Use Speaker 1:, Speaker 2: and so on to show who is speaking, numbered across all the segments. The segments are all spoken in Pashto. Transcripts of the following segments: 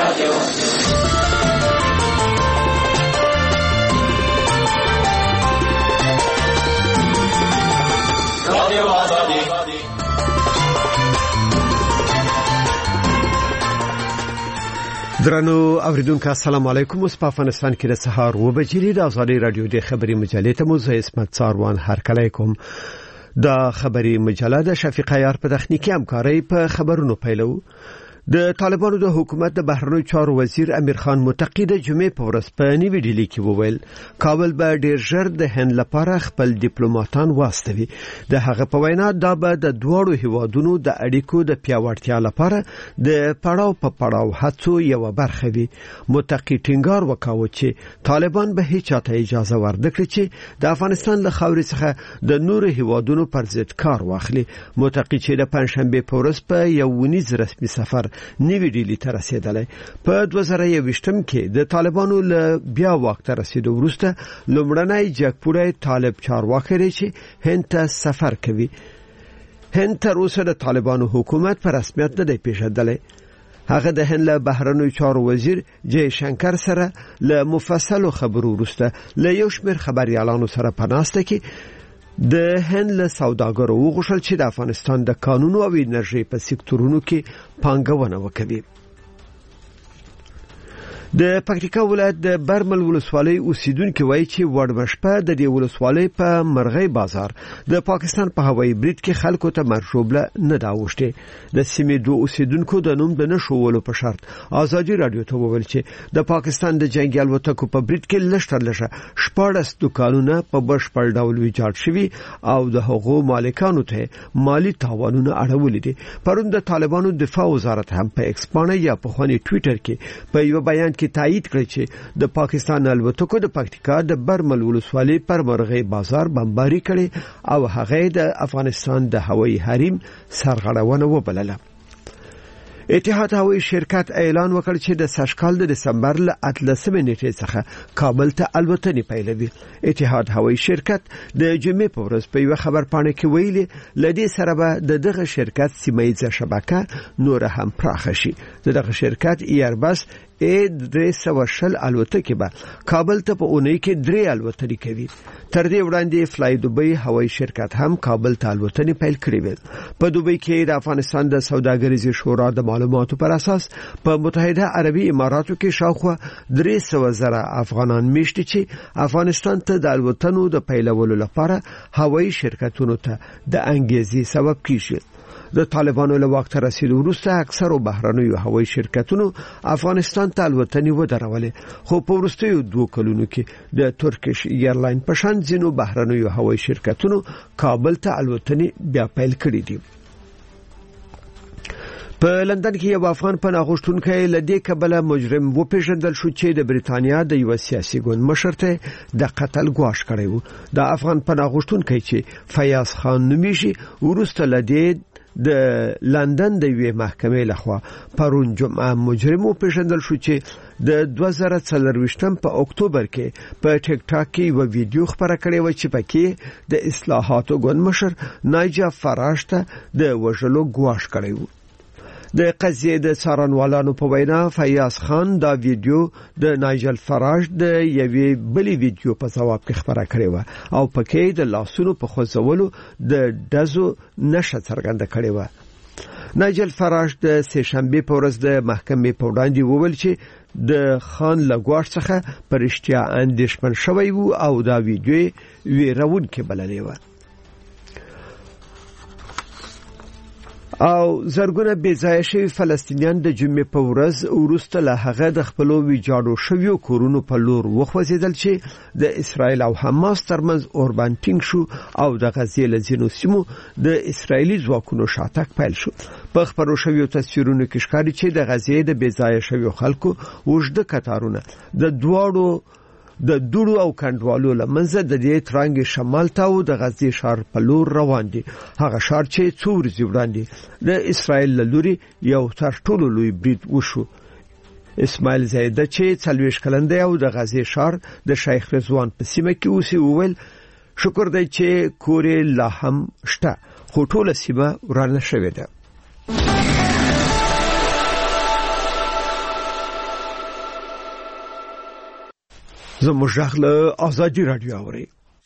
Speaker 1: درنو اوریدونکو السلام علیکم. اوس په افغانستان کې د سهار 9 بجې د ازادي رادیو د خبري مجلې ته مو زه اسمت څاروان هرکلی کوم. د خبري مجله د شفیق عیار په تخنیکی همکاري په خبرونو پیلو. د طالبانو د حکومت د بهرنیو چارو وزیر امیر خان متقی د جمعې په ورځ په نیوی ډیلی کې وویل کابل به ډیر ژر د هند لپاره خپل ډیپلوماټان واستوي. د هغه په وینا دا به د دوړو هیوادونو د اړیکو د پیاوړتیا لپاره د پړاو په پړاو هڅو یو برخه وي. متقی ټینګار وکاوه چې طالبان به هیڅ چاته اجازه ورنکړي چې د افغانستان له خاورې څخه د نورو هیوادونو پر ضد کار واخلي. متقی چې د پنځشنبه په ورځ په یو ونیز رسمي سفر نیوی ډیلی ته رسیدلی. په 2021 کې د طالبانو له بیا واک ته رسیدو وروسته لومړنی جګپوړی طالب چارواکي دی چې هند ته سفر کوي. هند تر اوسه د طالبانو حکومت په رسمیت نه دی پیژندلی. هغه د هند له بهرنیو چارو وزیر جای شنکر سره له مفصلو خبرو وروسته له یو شمېر خبريالانو سره په ناسته کې د هند له سوداګرو وغوښتل چې د افغانستان د قانون او انرژي په سکتورونو کې پانګونه وکړي. د پکتیکا ولایت د برمل ولسوالۍ اوسیدونکو وایي چې وړمشپه د دې ولسوالۍ په مرغۍ بازار د پاکستان په هوایي برید کې خلکو ته مرشوبله نه داوښته. د سیمې دوه اوسیدونکو د نوم د نشولو په شرط ازادي رادیو ته وویل چې د پاکستان د جنگي الوتکو په برید کې لږ 14 دکانونه په بشپړ ډول ویجاړ شوي او د حقوقو مالکانو ته مالی تاوانونه اړولې دي. پرون د طالبانو دفاع وزارت هم په ایکس باندې یا په خوني ټوئیټر کې په یو بیان کې تایید کړی چې د پاکستان الوتکو د پکتیکا د برمل ولسوالۍ پر مرغۍ بازار بمباري کړي او هغه د افغانستان د هوایي حریم سرغړونه وبلله. اتحاد هوایي شرکت اعلان وکړ چې د سږکال د دسمبر له 18 نیټې څخه کابل ته الوتنې پیلوي. اتحاد هوایي شرکت د جمعې په ورځ په یو خبر پاڼه کې ویلي لدې سره به دغه شرکت سیمایي شبکه نور هم پراخه شي. دغه شرکت ایرباس A320 الوتکې به کابل ته په اونۍ کې 3 الوتنې کوي. تر دې وړاندې فلای دوبۍ هوایي شرکت هم کابل ته الوتنې پیل کړې وې. په دوبۍ کې د افغانستان د سوداګریزي شورا د معلوماتو پر اساس په متحده عربي اماراتو کې شاوخوا 300,000 افغانان میشتي چې افغانستان ته د الوتنو د پیلولو لپاره هوایي شرکتونو ته د انګیزې سبب کیږي. د طالبانو له واک ته رسیدو وروسته اکثرو بهرنیو هوایي شرکتونو افغانستان ته الوتنې ودرولې، خو په وروستیو 2 کلونو کې د ترکیش ایرلاین په شان ځینو بهرنیو هوایي شرکتونو کابل ته الوتنې بیا پیل کړې دي. په لندن کې یو افغان پناه غوښتونکی له دې کبله مجرم وپېژندل شو چې د بریتانیا د یو سیاسي ګوند مشر ته د قتل ګواښ کړی و. د افغان پناه غوښتونکی چې فیاض خان نومیږي وروسته له دې د لندن د یوې محکمې لخوا پرون جمعه مجرم وپېژندل شو چې د 2024 په اکتوبر کې په ټیک ټاک کې یو ویډیو خبره کړې و چې پکې د اصلاحاتو ګوند مشر نایجل فراج ته د وژلو ګواښ کړی و. د قضیې د څارنوالانو په وینا فیاض خان دا ویډیو د نایجل فراج د یوې بلې ویډیو په ځواب کې خبره کړې و او پکې د لاسونو په خوځولو د دزو نشه څرګنده کړې و. نایجل فراج د سهشنبه په ورځ د محکمې په وړاندې وویل چې د خان لګواښ څخه پرشتیا اندېښمن شوی وو او دا ویډیو ویرونکې بللې و. او زرګونه بېځایه شوي فلسطینیان د جمعې په ورځ وروسته له هغه د خپلو ویجاړو شویو کورونو په لور وخوځېدل چې د اسرائیل او حماس ترمنځ اوربان ټینګ شو او د غزې له ځینو سیمو د اسرائیلي ځواکونو شاتګ پیل شو. په خبرو شویو تصویرونو کې ښکاري چې د غزې د بېځایه شویو خلکو اوږده کتارونه د دوړو او کندوالو لمنځه د دې ترانګ شمال ته او د غزې ښار په لور روان دي. هغه ښار چې څو ورځې وړاندې د اسرائیل له لوري یو تر ټولو لوی برید وشو. اسماعیل زیده چې 40 کلن دی او د غزې ښار د شیخ رضوان په سیمه کې اوسي وویل شکر دی چې کورې لا هم شته خو ټوله سیمه ورانه شوې ده. زموږ له ازادي رادیو اوري.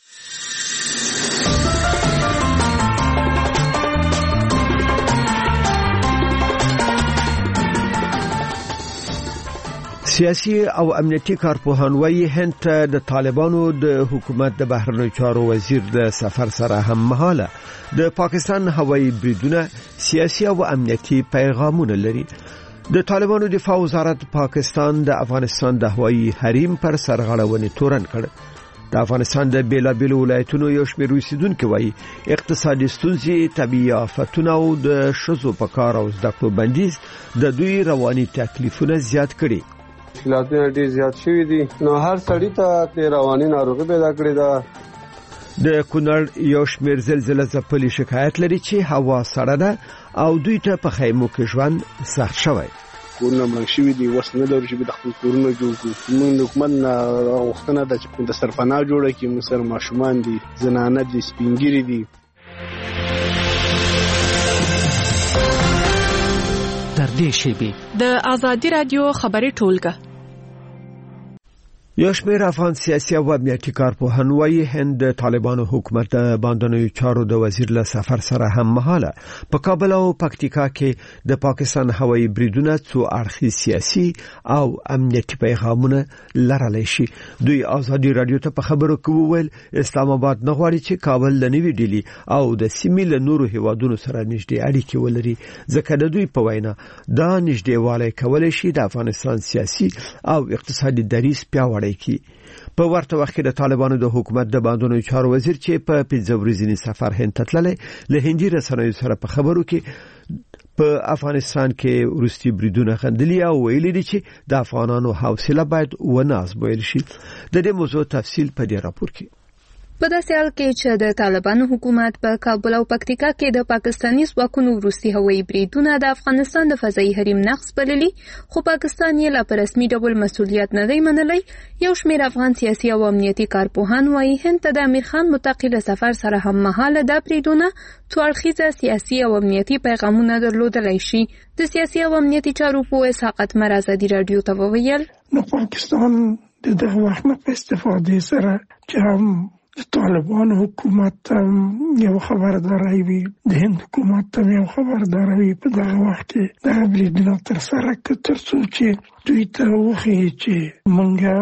Speaker 1: سیاسي او امنیتي کارپوهان وايي هند ته د طالبانو د حکومت د بهرنیو چارو وزیر د سفر سره هم مهاله د پاکستان هوایي بریدونه سیاسي او امنیتي پیغامونه لري. د طالبانو دفاع وزارت پاکستان د افغانستان د هوایي حریم پر سرغړونې تورن کړ. د افغانستان د بیلابیلو ولایتونو یو شمېر اوسیدونکو وايي اقتصادي ستونزې، طبيعي آفتونه او د شذو په کار او زده کړو بندیز د دوی رواني تکلیفونه زیات کړي.
Speaker 2: مشکلاتونه ډېر زیات شوي دي، نو هر سړی ته د رواني ناروغي پیدا کړې ده.
Speaker 1: د کونړ یو شمېر زلزلې ځپلي شکایت لري چې هوا سړه ده او دوی ته په خیمو کې ژوند سخت شوی.
Speaker 3: کورونه مړ شوي دي، وس نه لرو چې د خپل کورونه جوړ کړو. موږ حکومت نه غوښتنه ده چې د سرپناه جوړه کړي. موږ سره ماشومان دي، زنانه دي، سپینګیري دي.
Speaker 4: تر دې شیبې د ازادي رادیو خبري ټولګه.
Speaker 1: یو شمېر افغان سیاسي او امنیتي کارپوهان وايي هند د طالبانو حکومت د باندنیو چارو د وزیر له سفر سره هم مهاله په کابل او پکتیکا کې د پاکستان هوایي بریدونه څو اړخي سیاسي او امنیتي پیغامونه لرلی شي. دوی ازادي رادیو ته په خبرو کې وویل اسلام آباد نه غواړي چې کابل له نوې ډیلی او د سیمې له نورو هیوادونو سره نږدې اړیکې ولري، ځکه د دوی په وینا دا نږدېوالی کولای شي د افغانستان سیاسي او اقتصادي دریځ پیاوړی کی. په ورته وخت کې د طالبانو د حکومت د باندنیو چارو وزیر چې په 15 ورځنی سفر هند ته تللی له هندي رسنیو سره په خبرو کې په افغانستان کې وروستي بریدونه غندلي او ویلي دي چې د افغانانو حوصله باید ونه ازمویل شي. د دې موضوع تفصیل په دې راپور کې.
Speaker 5: په داسې حال کې چې د طالبانو حکومت په کابل او پکتیکا کې د پاکستاني ځواکونو وروستي هوایي بریدونه د افغانستان د فضایي حریم نقض بللي، خو پاکستان یې لا په رسمي ډول مسؤلیت نه دی منلی. یو شمېر افغان سیاسي او امنیتي کارپوهان وايي هند ته د امیر خان متقي له سفر سره هم مهاله دا بریدونه څو اړخیزه سیاسي او امنیتي پیغامونه درلودلی شي. د سیاسي او امنیتي چارو پوه اسحاق اتمر ازادي رادیو ته وویل
Speaker 6: نو پاکستان د دغه وخت نه په استفادې سره چې هم د طالبانو حکومت یو خبرداری وي، د هند حکومت یو خبرداری په دغه وخت کې د بریدونو تر سره ترڅو چې دوی ته وښیي چې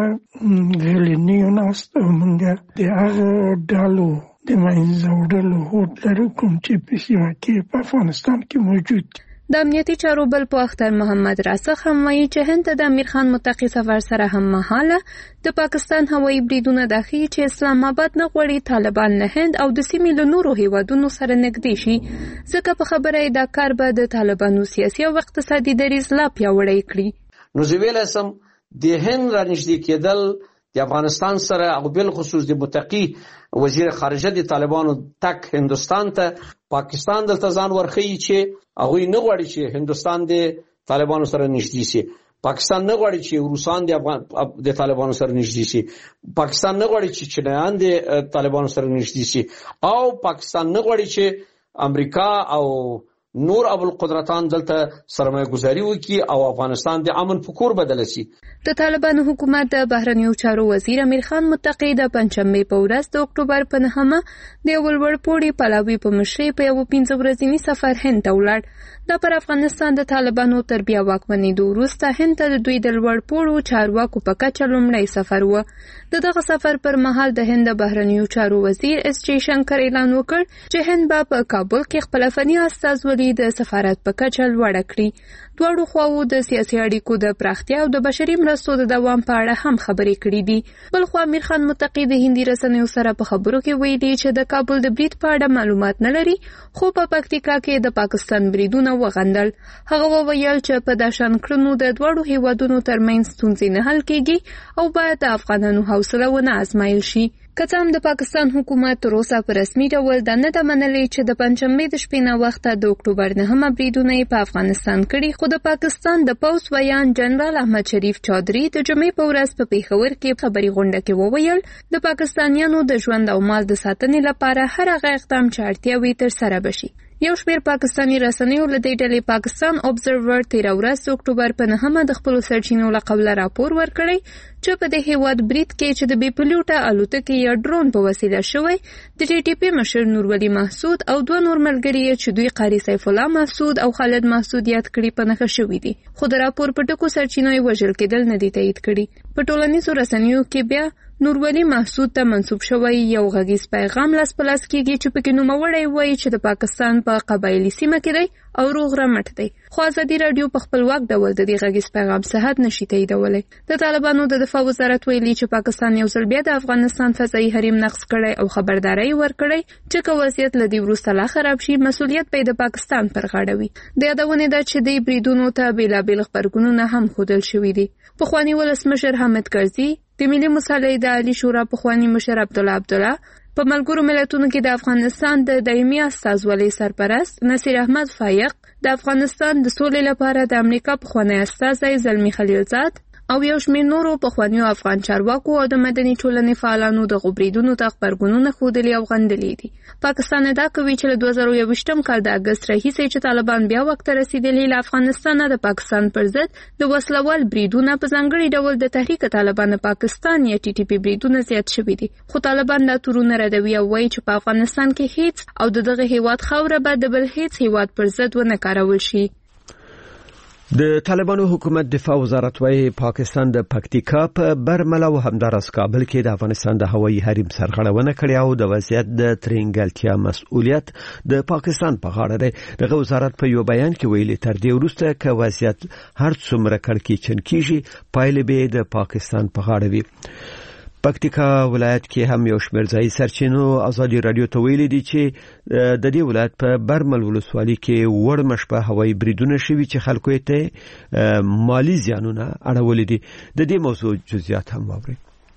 Speaker 6: موږ غلي نه ناست او موږ د هغه ډالو د منځه وړلو هوډ لرو کوم چې په سیمه کې په افغانستان کې موجود دي.
Speaker 5: د امنیتي چارو بل په اختر محمد راسخ هم وایي چې هند ته د امیر خان متقي سفر سره هم مهاله د پاکستان هوایي بریدونه د ښیي چې اسلام آباد نه غواړي طالبان له هند او د سیمې له نورو هیوادونو سره نږدې شي، ځکه په خبره دا کار به د طالبانو سیاسي او اقتصادي دریځ لا پیاوړی کړي.
Speaker 7: نو زه ویلی سم د هند را نږدې کېدل د افغانستان سره او بل خصوص د متقي وزیر خارجه د طالبانو تک هندستان ته پاکستان دلته ځان ورخی چې هغوی نه غواړي چې هندستان د طالبانو سره نږدې شي. پاکستان نه غواړي چې روسان د طالبانو سره نږدې شي. پاکستان نه غواړي چې چینایان د طالبانو سره نږدې شي، او پاکستان نه غواړي چې امریکا او نور ابوالقدرتان دلته سرمایه گذاری وکړي او افغانستان د امن په کور بدل شي.
Speaker 5: د طالبانو حکومت د بهرنیو چارو وزیر امیر خان متقي د پنځمې په ورځ د اکتوبر په 9مه د ولوړپوړي پلاوي په مشرۍ په یو 15 ورځنی سفر هند ته ولاړ. دا پر افغانستان د طالبانو تر بیا واکمنېدو وروسته هند ته د دوی د لوړپوړو چارواکو په کچه لومړی سفر و. دغه سفر پر مهال د هند د بهرنیو چارو وزیر اس جی شنکر اعلان وکړ چې هند به په کابل کې خپل فني استازولي د سفارت په کچه لوړه کړي. دواړو خواوو د سیاسي اړیکو د پراختیا او د بشري مرستو د دوام په اړه هم خبرې کړې دي. بل خو امیر خان متقي د هندي رسنیو سره په خبرو کې ویلي چې د کابل د برید په اړه معلومات نه لري، خو په پکتیکا کې د پاکستان بریدونه وغندل. هغه وویل چې په داشان کړنو د دواړو هیوادونو ترمنځ ستونزې نه حل کیږي او باید د افغانانو حوصله ونه ازمایل شي. که څه هم د پاکستان حکومت تر اوسه په رسمي ډول دا نه ده منلې چې د پنځمې د شپې نه وخته د اکتوبر 9مه بریدونه په افغانستان کړي، خو د پاکستان د پوځ ویان جنرال احمد شریف چودھری د جمعې په ورځ په پیښور کې خبري غونډه کې وویل د پاکستانیانو د ژوند او مال د ساتنې لپاره هر هغه اقدام چې اړتیا وي تر سره بشي. یو شمېر پاکستاني رسنیو له دې ډلې پاکستان اوبزرور تیر ورځ د اکتوبر په 9 د خپل سرچینو له قبله راپور ورکړی چې په دې هیواد برید کې چې د بې پلوټه الوتکې یا ډرون په وسیله شوی د ټي ټي پی مشر نورولي محسود او دوه نور ملګري چې دوی قاری سیف الله محسود او خالد محسود یاد کړي په نښه شوي دي، خو د راپور په ټکو سرچینو یې وژل کېدل نه دي تایید کړي. په ټولنیزو رسنیو کې بیا نورولي محسود ته منسوب شوی یو غږیز پیغام لاس په لاس کېږي چې پکې نوموړی وایي چې د پاکستان په قبایلي سیمه کې دی او روغ رمټ دی، خو ازادي راډیو په خپلواک ډول د دې غږیز پیغام صحت نشي تاییدولی. د طالبانو د دفاع وزارت ویلي چې پاکستان یو ځل بیا د افغانستان فضایي حریم نقض کړی او خبرداری ورکړی چې که وضعیت له دې وروسته لا خراب شي مسؤلیت به د پاکستان پر غاړه وي. د یادونې ده چې د بریدونو ته بېلابېل غبرګونونه هم ښودل شوي دي. پخواني ولسمشر حامد کرزي، د ملي مصالحې د عالی شورا پخواني مشر عبدالله په ملګرو ملتونو کې د افغانستان د دایمي استازولۍ سرپرست نصیر احمد فایق، د افغانستان د سولې لپاره د امریکا پخوانی استازی زلمی خلیلزاد او یو شمېر نورو پخوانیو افغان چارواکو او د مدني ټولنې فعالانو د غبرګونونو ته غبرګونونه ښودلي او غندلي دي. پاکستان ادعا کوي چې له 2021 کال د اګست راهیسې چې طالبان بیا وخت ته رسیدلي له افغانستانه د پاکستان پر ضد د وسلوال بریدونه په ځانګړي ډول د تحریک طالبان پاکستان یا ټي ټي پی بریدونه زیات شوي دي، خو طالبان دا تورونه ردوي او وایي چې په افغانستان کې هیڅ او دغه هیواد خاوره به د بل هیڅ هیواد پر ضد ونه کارول شي.
Speaker 1: د طالبانو حکومت دفاع وزارت وايي پاکستان د پکتیکا په برمله او همدارس کابل کې د افغانستان د هوایي حریم سرغړونه کړې او د وضعیت د ترنګلتیا مسؤلیت د پاکستان په غاړه دی. دغه وزارت په یو بیان کې ویلي تر دې وروسته که وضعیت هر څومره کړکېچن کیږي پایلې به د پاکستان په غاړه وي. پکتیکا ولایت کې هم یو شمېر ځایي سرچینو ازادي راډیو ته ویلي دي چې د دې ولایت په برمل ولسوالۍ کې وړ مشبه هوایي بریدونه شوي چې خلکو ته مالی زیانونه اړولي دي. د دې موضوع جزئیات هم واورئ.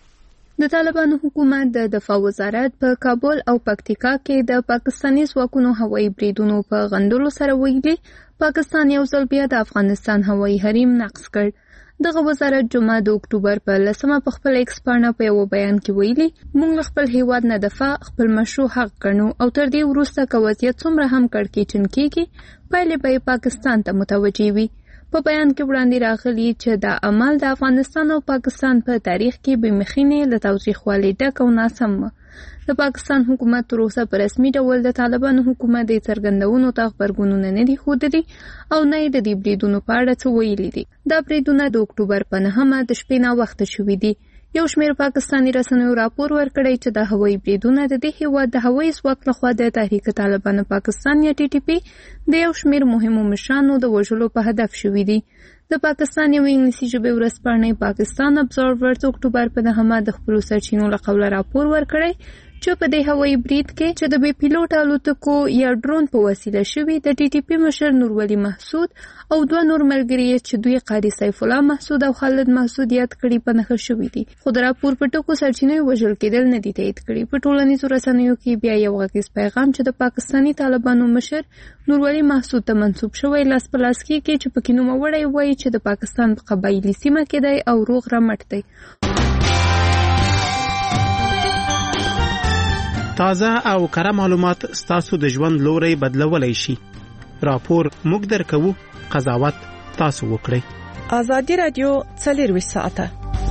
Speaker 5: د طالبانو حکومت د دفاع وزارت په کابل او پکتیکا کې د پاکستاني ځواکونو هوایي بریدونو په غندلو سره ویلي پاکستان یو ځل بیا د افغانستان هوایي حریم نقض کړ. دغه وزارت جمعه د اکتوبر په 10 په خپل ایکس پاڼه په یو بیان کې ویلي موږ خپل هیواد نه دفاع خپل مشروع حق ګڼو او تر دې وروسته که وضعیت څومره هم کړکېچن کېږي پایلې به پاکستان ته متوجه وي. په بیان کې وړاندې راغلي چې دا عمل د افغانستان او پاکستان په تاریخ کې بېمخینې له تاوتریخوالي ډک او ناسم و. د پاکستان حکومت تر اوسه په رسمي ډول د طالبانو حکومت د څرګندونو ته غبرګونونه نه دي ښودلي او نه یې د دې بریدونو په اړه څه ویلي دي. دا بریدونه د اکتوبر په 9 د شپې ناوخته شوي دي. یو شمېر پاکستاني رسنیو راپور ورکړی چې د هوایي بریدونه د دې هیواد د هوایي ځواک لخوا د تحریک طالبان پاکستان یا ټي ټي پی د یو شمېر مهمو مشرانو د وژلو په هدف شوي دي. د پاکستان یو انګلیسي ژبې ورځپاڼې پاکستان ابزرور د اکتوبر په 9 د خپلو سرچینو له قبله راپور ورکړی چې په دې هوایي برید کې چې د بې پیلوټ الوتکو یا ډرون په وسیله شوي د ټي ټي پی مشر نورولي محسود او دوه نور ملګري چې دوی قاری سیف الله محسود او خالد محسود یاد کړي په نښه شوي دي، خو د راپور په ټکو سرچینو وژل کېدل نه دي تایید کړي. په ټولنیزو رسنیو کې بیا یو غږیز پیغام چې د پاکستاني طالبانو مشر نورولي محسود ته منسوب شوی لاس په لاس کېږي چې پکې نوموړی وایي چې د پاکستان په قبایلي سیمه کې دی او روغ رمټ دی.
Speaker 8: تازه او کره معلومات ستاسو د ژوند لوري بدلولای شي. راپور موږ درکو، قضاوت تاسو وکړئ.
Speaker 4: ازادي راډیو 24 ساعته.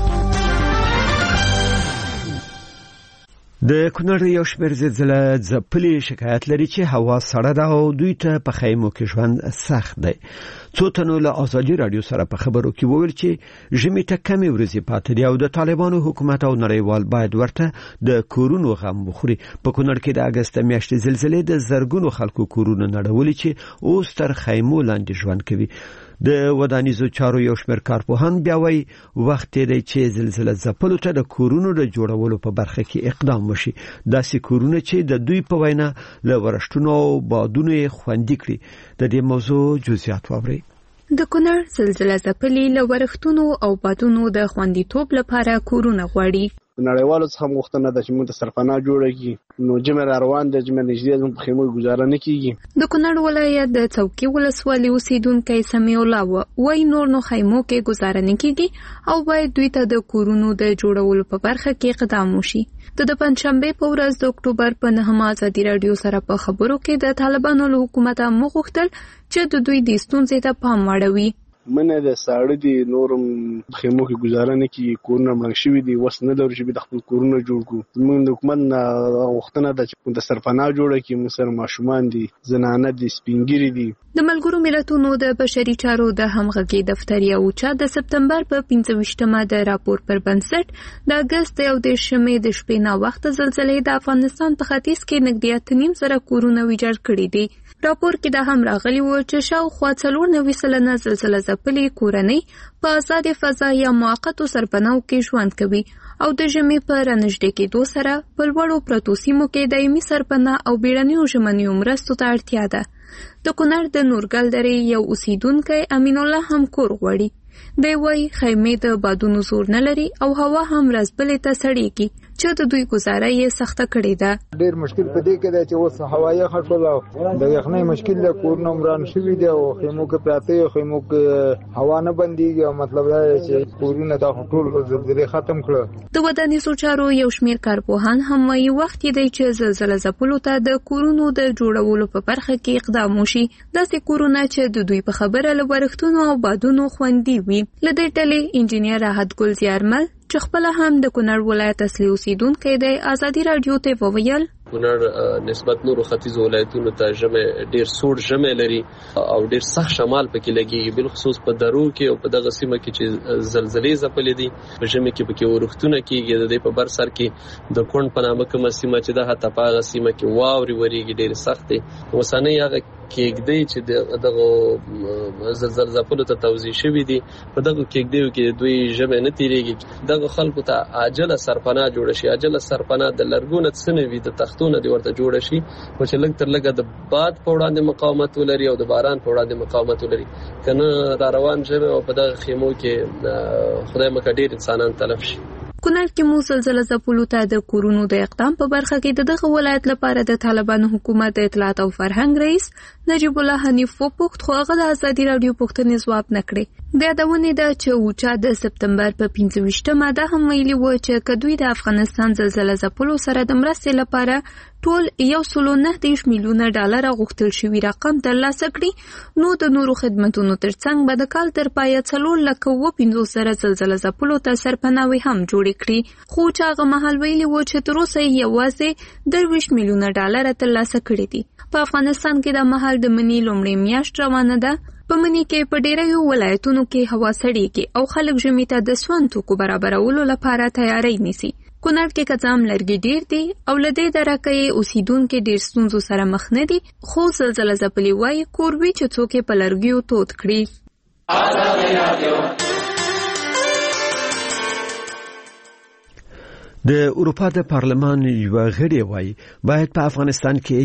Speaker 1: د کونړ یو شمېر زلزله ځپلي شکایت لري چې هوا سړه ده او دوی ته په خیمو کې ژوند سخت دی. څو تنو له ازادي راډیو سره په خبرو کې وویل چې ژمي ته کمې ورځې پاتې دي او د طالبانو حکومت او نړیوال باید ورته د کورونو غم وخوري. په کونړ کې د اګست میاشتې زلزلې د زرګونو خلکو کورونه نړولي چې اوس تر خیمو لاندې ژوند کوي. د ودانیزو چارو یو شمېر کارپوهان بیا وایي وخت دی چې زلزله ځپلو ته د کورونو د جوړولو په برخه کې اقدام وشي، داسې کورونه چې د دوی په وینا له ورښتونو او بادونو یې خوندي کړي. د دې موضوع جزئیات واورئ.
Speaker 5: د کونړ زلزله ځپلي له ورښتونو او بادونو د خوندیتوب لپاره کورونه غواړي.
Speaker 3: نړیوالو څخه غوښتنه ده چې موږ ته سرپناه جوړه کړي. نو جمع روان ده، جمع نږدې زموږ په خیمو گزاره نه کیږي.
Speaker 5: د کونړ ولایت د څوکۍ ولسوالۍ اوسیدونکی سمیع الله وایي نور نو خیمو کې گزاره نه کیږي او باید دوی ته د کورونو د جوړولو په برخه کې اقدام وشي. د پنځشنبه په ورځ د اکتوبر په 9 ازادي رادیو سره په خبرو کې د طالبانو له حکومت مغوښتل چې د دوی د ستونزې ته پام واړوي.
Speaker 3: منه د ساړه دي نورم خیمو کې گزاره نه کیږي، کورونه مړ شوي دي، وس نه لرو چې د خپل کورونه جوړ کړو. موږ د حکومت غوښتنه ده چې د سرپناه جوړه کړي. موږ سره ماشومان دي، زنانه دي، سپینګری دي.
Speaker 5: د ملګرو ملتونو د بشري چارو د همغږي دفتر یو چا د سپتمبر په 25مه د راپور پر بنسټ د اگست 11مې د شپې نا وخت زلزلې د افغانستان په ختیځ کې نږدې 8.5 زره کورونه ویجاړ کړي دي. راپور کې د هم راغلی و چې شاوخوا 94% زلزله ځپلې کورنۍ په آزاد فضا یا موقتو سرپناو کې ژوند کوي او د ژمي په رانږدې کېدو سره په لوړو پرتو سیمو کې دایمي سرپناه او بیړنیو ژمنیو مرستو ته اړتیا ده. د کونړ د نورګل درې یو اوسیدونکی امین الله هم کور غواړي. دی وايي خیمې د بادونو زور نه لري او هوا هم رزبلې ته سړېږي چې د دوی گزاره یې سخته کړې ده.
Speaker 9: ډېر مشکل په دې کې دی چې اوس هوایي خټول د یخنۍ مشکل د کورونو مران شوي دي او خیمو کې پراته یو خیمو کې هوا نه بنديږي او مطلب دا چې کورونه د ټول زلزلې ختم کړه.
Speaker 5: د ودانیزو چارو یو شمیر کارپوهان هم وايي وخت دی چې زلزله ځپلو ته د کورونو د جوړولو په برخه کې اقدام وشي. داسې کورونه چې د دوی په خبره له ورښتونو او بادونو خوندي وي. له دې ډلې انجینیر راحت ګل زیارمل چې خپل هم د کونړ ولایت اصلي اوسیدونکی دی ازادي رادیو ته وویل
Speaker 10: کونړ نسبت نورو ختیځ ولایتونو ته ژمي ډیر سوړ ژمي لري او ډیر سخت شمال پکې لګیږي، بل خصوص په درو کې او په دغه سیمه کې چې زلزلې ځپلې دي په ژمي کې پکې ورښتونه کېږي. د دې په بر سر کې د کونډ په نامه کومه سیمه چې د حتی په هغه سیمه کې واوري ورېږي ډیر سخت دي. اوسنۍ هغه کېږدۍ چې دغه زلزلې ځپلو ته توزیع شوي دي په دغه کېږدیو کې دوی ژمي نه تېرېږي. دغه خلکو ته عاجله سرپناه جوړه شي. عاجله سرپناه د لرګونه څه نه وي، د تختونه دی ورته جوړه شي او چې لږ تر لږه د باد په وړاندې مقاومت ولري او د باران په وړاندې مقاومت ولري. کنه را روان ژمي او په دغه خیمو کې خدای مکه ډېر انسانان تلف شي.
Speaker 5: کونړ کې مو زلزله ځپلو ته د کورونو د اقدام په برخه کې دغه ولایت لپاره د طالبانو حکومت د اطلاعات او فرهنګ رئیس نجیب الله حنیف وپوښت خو هغه د ازادي رادیو پوښتنې ځواب نه کړې. د یادونې ده چې اوچا د سپتمبر په 25مه ده هم ویلي و چې کدوې د افغانستان زلزله ځپلو سره د مرستې لپاره ټول 1.9 میلیونه ډالر غوښتل شوی رقم ترلاسه کړي، نو د نورو خدماتو ترڅنګ به د کال تر پایه 4,50,000 زلزله ځپلو ته سرپناوي هم جوړ کړي. خو چې هغه مهال ویلي و چې تر اوسه یوازې 23 میلیونه ډالر ترلاسه کړي دي. په افغانستان کې د مهال د منی لومړۍ میاشت روانه ده. په منی کې په ډیرو ولایتونو کې هوا سړیږي او خلک ژمي ته د سون توکو برابرولو لپاره تیاری نیسي. کونړ کې کځام لرګي ډیر دي او لدې درکې اوسیدونکو ډیر ستونزو سره مخ نه دي، خو زلزله ځپلې وای کوروي چې څوک په لرګیو تود کړي.
Speaker 1: د اروپا د پارلمان یو غړي وای باید په افغانستان کې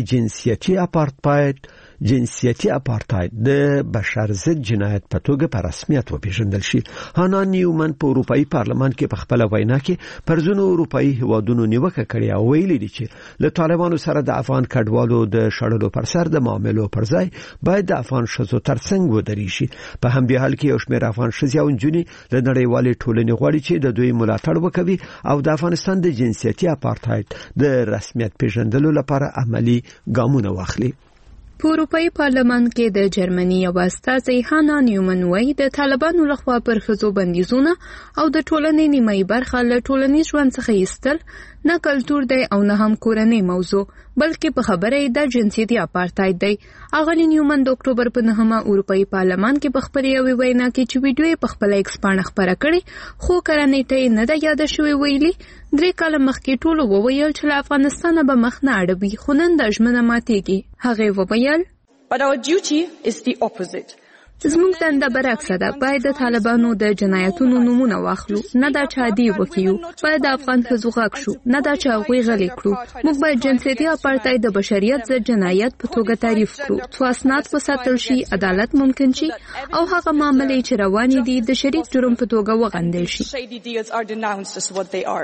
Speaker 1: جنسیتي اپارتاید د بشر ضد جنایت په توګه په رسمیت وپیژندل شي. هانا نیومن په اروپאי پارلمان کې په خپل وینا کې پر ځینو اروپאי هیوادونو نیوکه کړې او ویلي دي چې له طالبانو سره د افغان کډوالو د شړلو پر سر د معاملو پر ځای باید د افغان شذو ترڅنګ ودرې شي. په همدې حال کې یو شمېر افغان شذې او نجونې له نړیوالې ټولنې غواړي چې د دوی ملاتړ وکړي او د افغانستان د جنسیتي اپارتاید د رسمیت پیژندلو لپاره عملی ګامونه واخلي.
Speaker 5: په اروپאי پارلمان کې د جرمني یو استازی هانا نیومن وایي د طالبانو لخوا پر ښځو بندیزونه او د ټولنې نیمایي برخه له ټولنیز ژوند څخه ایستل نه کلتور دی او نه هم کورنۍ موضوع، بلکې په خبره د جنسیتي اپارتاید دی. اغلی نیومن د اکتوبر په 9 اروپאי پارلمان کې په خپل یو وینا کې چې ویډیو په خپل ایکس باندې خبره کړې خو کرانې ته نه د یاد شوی ویلي 3 کال مخکې ټولو وویل چې افغانستان به مخ نه اړوي، خو نن د ژمنه ماتېږي. هغه وویل
Speaker 11: But our duty is the opposite.
Speaker 5: زموږ دنده برعکس ده. باید د طالبانو د جنایتونو نمونه واخلو، نه دا چې عادي وکیو. باید د افغان ښځو غږ شو، نه دا چې هغوی غلي کړو. موږ باید جنسیتي اپارتاید د بشریت ضد جنایت په توګه تعریف کړو، څو اسناد وساتل شي، عدالت ممکن شي او هغه معاملې چې روانې دي د شریک جرم په توګه وغندل شي.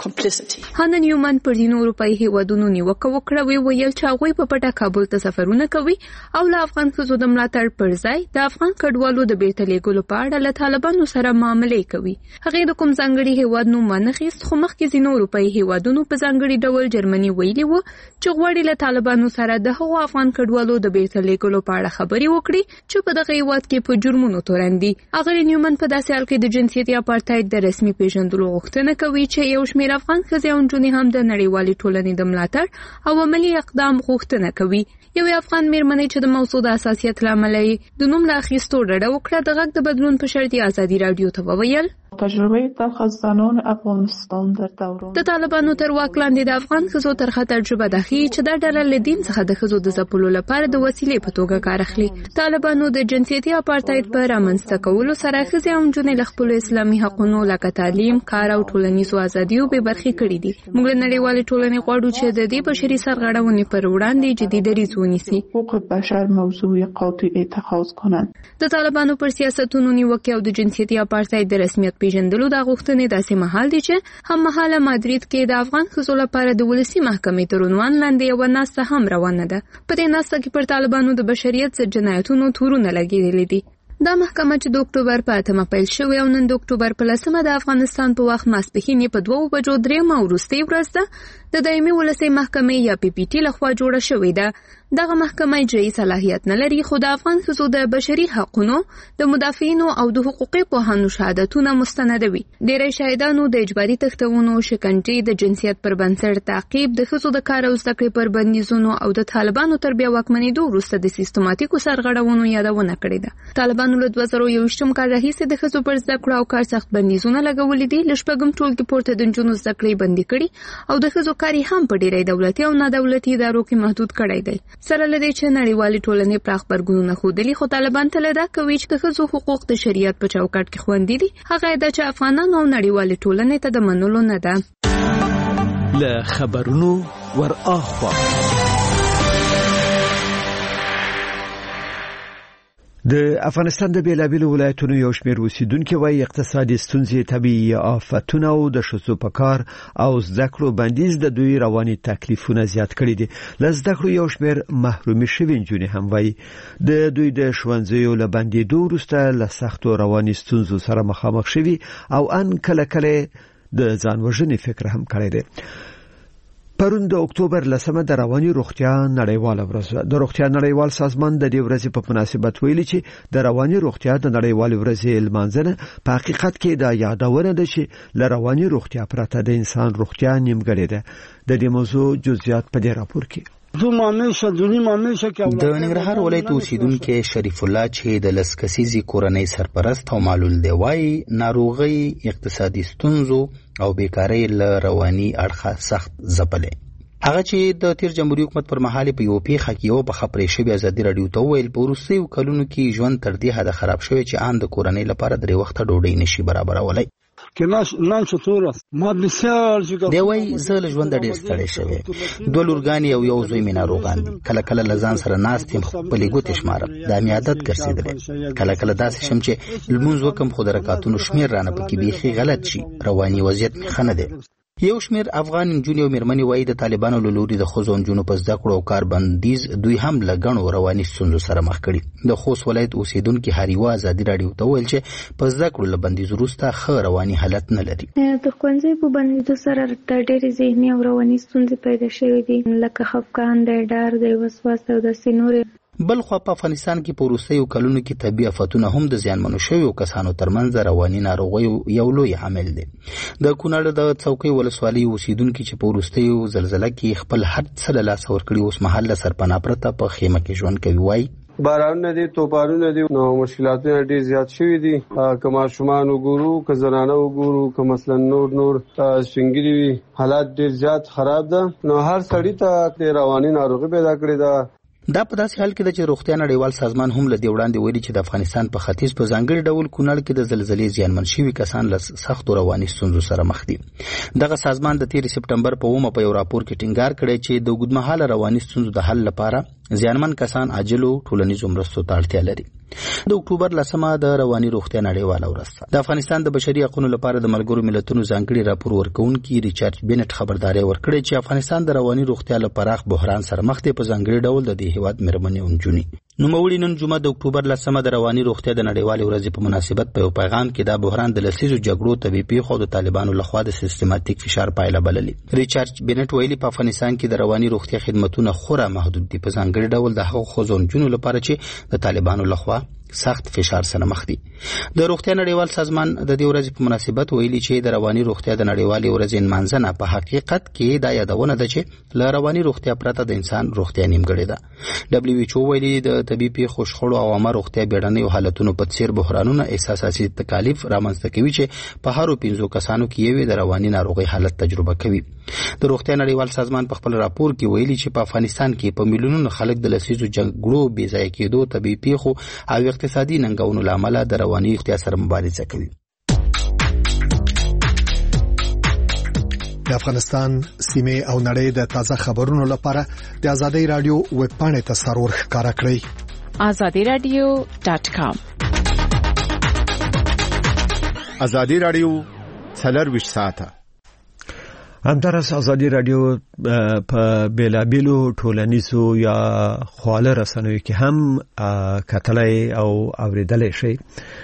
Speaker 11: complicity.
Speaker 5: هانن نیومن پر دینو اروپאי هیوادونو نیوکه وکړه ویل چې هغوی په پټه کابل ته سفرونه کوي او له افغان ښځو د ملاتړ پر ځای د افغان کډوالو د بیرته لیږلو په اړه له طالبانو سره معاملې کوي. هغې د کوم ځانګړي هیواد نوم ونه خیست، خو مخکې ځینو اروپאי هیوادونو په ځانګړي ډول جرمني ویلي و چې غواړي له طالبانو سره د هغو افغان کډوالو د بیرته لیږلو په اړه خبرې وکړي چې په دغه هیواد کې په جرمونو تورن دي. اغلې نیومن په داسې حال کې د جنسیتي اپارټاید د رسمي پیژندلو غوښتنه کوي چې یو شمېر افغان ښځې او نجونې هم د نړیوالې ټولنې د ملاتړ او عملي اقدام غوښتنه کوي. یو افغان میرمنې چې د موضوع د حساسیت له امله د نوم له اخیستو ډډه وکړه د غږ د بدلون په شرط ازادي رادیو ته وویل
Speaker 12: تجربه تلخ از زنان افغانستان در دوران
Speaker 5: د طالبانو تر واک لاندې د افغان ښځو ترخه تجربه ده چې دا ډله له دین څخه د ښځو د ځپلو لپاره د وسیلې په توګه کار اخلي. طالبانو د جنسیتي اپارټاید په رامنځته کولو سره ښځې او نجونې له خپلو اسلامي حقونو لکه تعلیم، کار او ټولنیزو ازادیو بې برخې کړي دي. موږ له نړیوالې ټولنې غواړو چې د دې بشري سرغړونې پر وړاندې جدي دریځ ونیسي.
Speaker 12: حقوق بشر موضوع قاطع اتخاذ کنند.
Speaker 5: د طالبانو پر سیاستونو نیوکه او د جنسیتي اپارټاید د رسمیت پیژندلو د غوښتنې داسې مهال دی چې هم مهاله مادرید کې د افغان ښځو لپاره د ولسي محکمې تر عنوان لاندې یوه ناسته هم روانه ده. په دې ناسته کې پر طالبانو د بشریت ضد جنایتونو تورونه لګېدلي دي. دا محکمه چې د اکتوبر په 8 پیل شوې او نن د اکتوبر په 10 د افغانستان په وخت ماسپښین په 2 بجو 3 وروستۍ ورځ ده د دایمي ولسي محکمې یا پی پی ټی لخوا جوړه شوې ده. دغه محکمه اجرایي صلاحیت نه لري، خو د افغان ښځو د بشري حقوقو د مدافعینو او د حقوقي پوهانو شهادتونه مستندوي. ډېری شاهدانو د اجباري تښتونو، شکنجې، د جنسیت پر بنسټ تعقیب، د ښځو د کار او زده کړې پر بندیزونو او د طالبانو تر بیا واکمنېدو وروسته د سیستماتیکو سرغړونو یادونه کړې ده. طالبانو له 2021 کال راهیسې د ښځو پر زده کړه او کار سخت بندیزونه لګولي دي. له شپږم ټولګي پورته د نجونو زده کړې بندي کړي او د ښځو کار هم په ډېری دولتي او نادولتي ادارو کې محدود کړی دی. سره له دې چې نړیوالې ټولنې پراخ غبرګونونه ښودلي، خو طالبان تل دا کوي چې د ښځو حقوق د شریعت په چوکاټ کې خوندي دي. هغه دا چې افغانانو او نړیوالې ټولنې ته د منلو نه ده.
Speaker 1: له خبرونو ور اخوا د افغانستان د بیلابیلو ولایتونو یو شمېر اوسیدونکو وايي اقتصادي ستونزې، طبيعي آفتونه او د ښځو په کار او زده کړو بندیز د دوی رواني تکلیفونه زیات کړي دي. له زده کړو یو شمېر محرومي شوي نجونې هم وايي د دوی د ښوونځیو له بندیدو وروسته له سختو رواني ستونزو سره مخامخ شوي او ان کله کله د ځان وژنې فکر هم کړی دی. پرون د اکتوبر 10 د رواني روغتیا نړیواله ورځ ده. د روغتیا نړیوال سازمان د دې ورځې په مناسبت ویلي چې د رواني روغتیا د نړیوال ورځې لمانځنه په حقیقت کې د یادونه ده چې له رواني روغتیا پرته د انسان روغتیا نیمګړې ده. د دې موضوع جزئیات په دې راپور کې
Speaker 13: د ننګرهار ولایت اوسیدونکو شریف الله چې د لسکسیزي کورنۍ سرپرست او معلول دی وايي ناروغي، اقتصادي ستونزو او بیکاری له رواني اړخه سخت ځپلې. هغه چې د تیر جمهوریت حکومت پر مهال په یو پیښه کې یو په خبرې شوی ازادي رادیو ته ویل په وروستیو کلونو کې ژوند تر دې حد خراب شوی چې ان د کورنۍ لپاره درې وخته ډوډۍ نشي برابرولای. دی وای زه له ژوند ډېر ستړی شوی، 2 لورګانې او یو زوی مې ناروغان دي. کله کله له ځان سره ناست یم، خپلې ګوتې شمارم، دا مې عادت ګرځېدلی. کله کله داسې شم چې لمونځ وکم خو د رکعتونو شمېر رانه پکې بیخي غلط شي. رواني وضعیت مې ښه نه دی. یو شمېر افغان نجونې او مېرمنې وایي د طالبانو له لوري د ښځو او نجونو په زده کړو او کار بندیز دوی هم له ګڼو رواني ستونزو سره مخ کړي. د خوست ولایت اوسیدونکي هریوا ازادي رادیو ته ویل چې په زده کړو له بندیز وروسته ښه رواني حالت نه لري.
Speaker 14: د ښوونځي په بندیدو سره ډېرې ذهني او رواني ستونزې پیدا شوې دي، لکه خفګان، د ډار، د وسواس او داسې نورې.
Speaker 13: بل خو په افغانستان کې په وروستیو کلونو کې طبي آفتونه هم د زیانمنو شویو کسانو ترمنځ رواني ناروغیو یو لوی عامل دی. د کونړ د څوکۍ ولسوالۍ اوسیدونکي چې په وروستیو زلزلې کې خپل هر څه له لاسه ورکړي اوس مهال سرپناه پرته په خیمه کې ژوند کوي. وایي
Speaker 2: بارانونه دي، توپانونه دي، نو مشکلاتونه ډېر زیات شوي دي. که ماشومان وګورو، که زنانه وګورو، که مثلا نور سپینګیري وي، حالات ډېر زیات خراب ده. نو هر سړی ته رواني ناروغي پیدا کړې ده.
Speaker 13: دا په داسې حال کې ده چې روغتیا نړیوال سازمان هم له دې وړاندې ویلي چې د افغانستان په ختیځ په ځانګړي ډول کونړ کې د زلزلې زیانمن شوي کسان له سختو رواني ستونزو سره مخ دي. دغه سازمان د 13 سپټمبر په 1 په یو راپور کې ټینګار کړی چې د اوږدمهاله رواني ستونزو د حل لپاره ځانمن کسان عاجلو ټولنیزو مرستو ته اړتیا لري. د اکتوبر 10 د رواني روغتیا نړیواله ورځ ده. د افغانستان د بشري حقوقو لپاره د ملګرو ملتونو ځانګړي راپور ورکونکي ریچارډ بینټ خبرداري ورکړې چې افغانستان د رواني روغتیا لپاره بحران سره مخ دی په ځانګړي ډول د دې هیواد مېرمنې او نجونې. نوموړي نن جمعه د اکتوبر 10 د رواني روغتیا د نړیوالې ورځې په مناسبت په یو پیغام کې دا بحران د لسیزو جګړو طبي پیښو د طالبانو لخوا د سیستماتیک فشار پایله بللې. ریچارډ بینټ ویلي په افغانستان کې د رواني روغتیا خدماتونه خورا محدود دي په ځانګړي ډول د هغو ښځو او نجونو لپاره چې د طالبانو لخوا سخت فشار سره مخ دي. د روغتیا نړیوال سازمان د دې ورځې په مناسبت ویلي چې د رواني روغتیا د نړیوالې ورځې نمانځنه په حقیقت کې دا یادونه ده چې له رواني روغتیا پرته د انسان روغتیا نیمګړې ده. دبليو ایچ او ویلي د طبي پیښو شخړو او عامه روغتیا بیړنیو حالتونو په څیر بحرانونه احساساتي تکالیف رامنځته کوي چې په هرو 5 کسانو کې یو د رواني ناروغي حالت تجربه کوي. د روغتیا نړیوال سازمان په خپل راپور کې ویلي چې په افغانستان کې په میلیونونو خلک د لسیزو جګړو بې ځای کېدو طبي پیښو او اقتصادي ننګونو لامل د رواني روغتیا سره مبارزه کوي.
Speaker 15: د افغانستان سیمه او نړۍ د تازه خبرونو لپاره د آزادۍ رادیو ویب پاڼې ته سرور ښکارا کړئ.
Speaker 4: azadiradio.com.
Speaker 16: آزادۍ رادیو 24 ساعته.
Speaker 1: همدارس آزادی رادیو په بیلابیلو ټولنیزو یا خواله رسنیو کې هم کتلای او اوریدلای شي.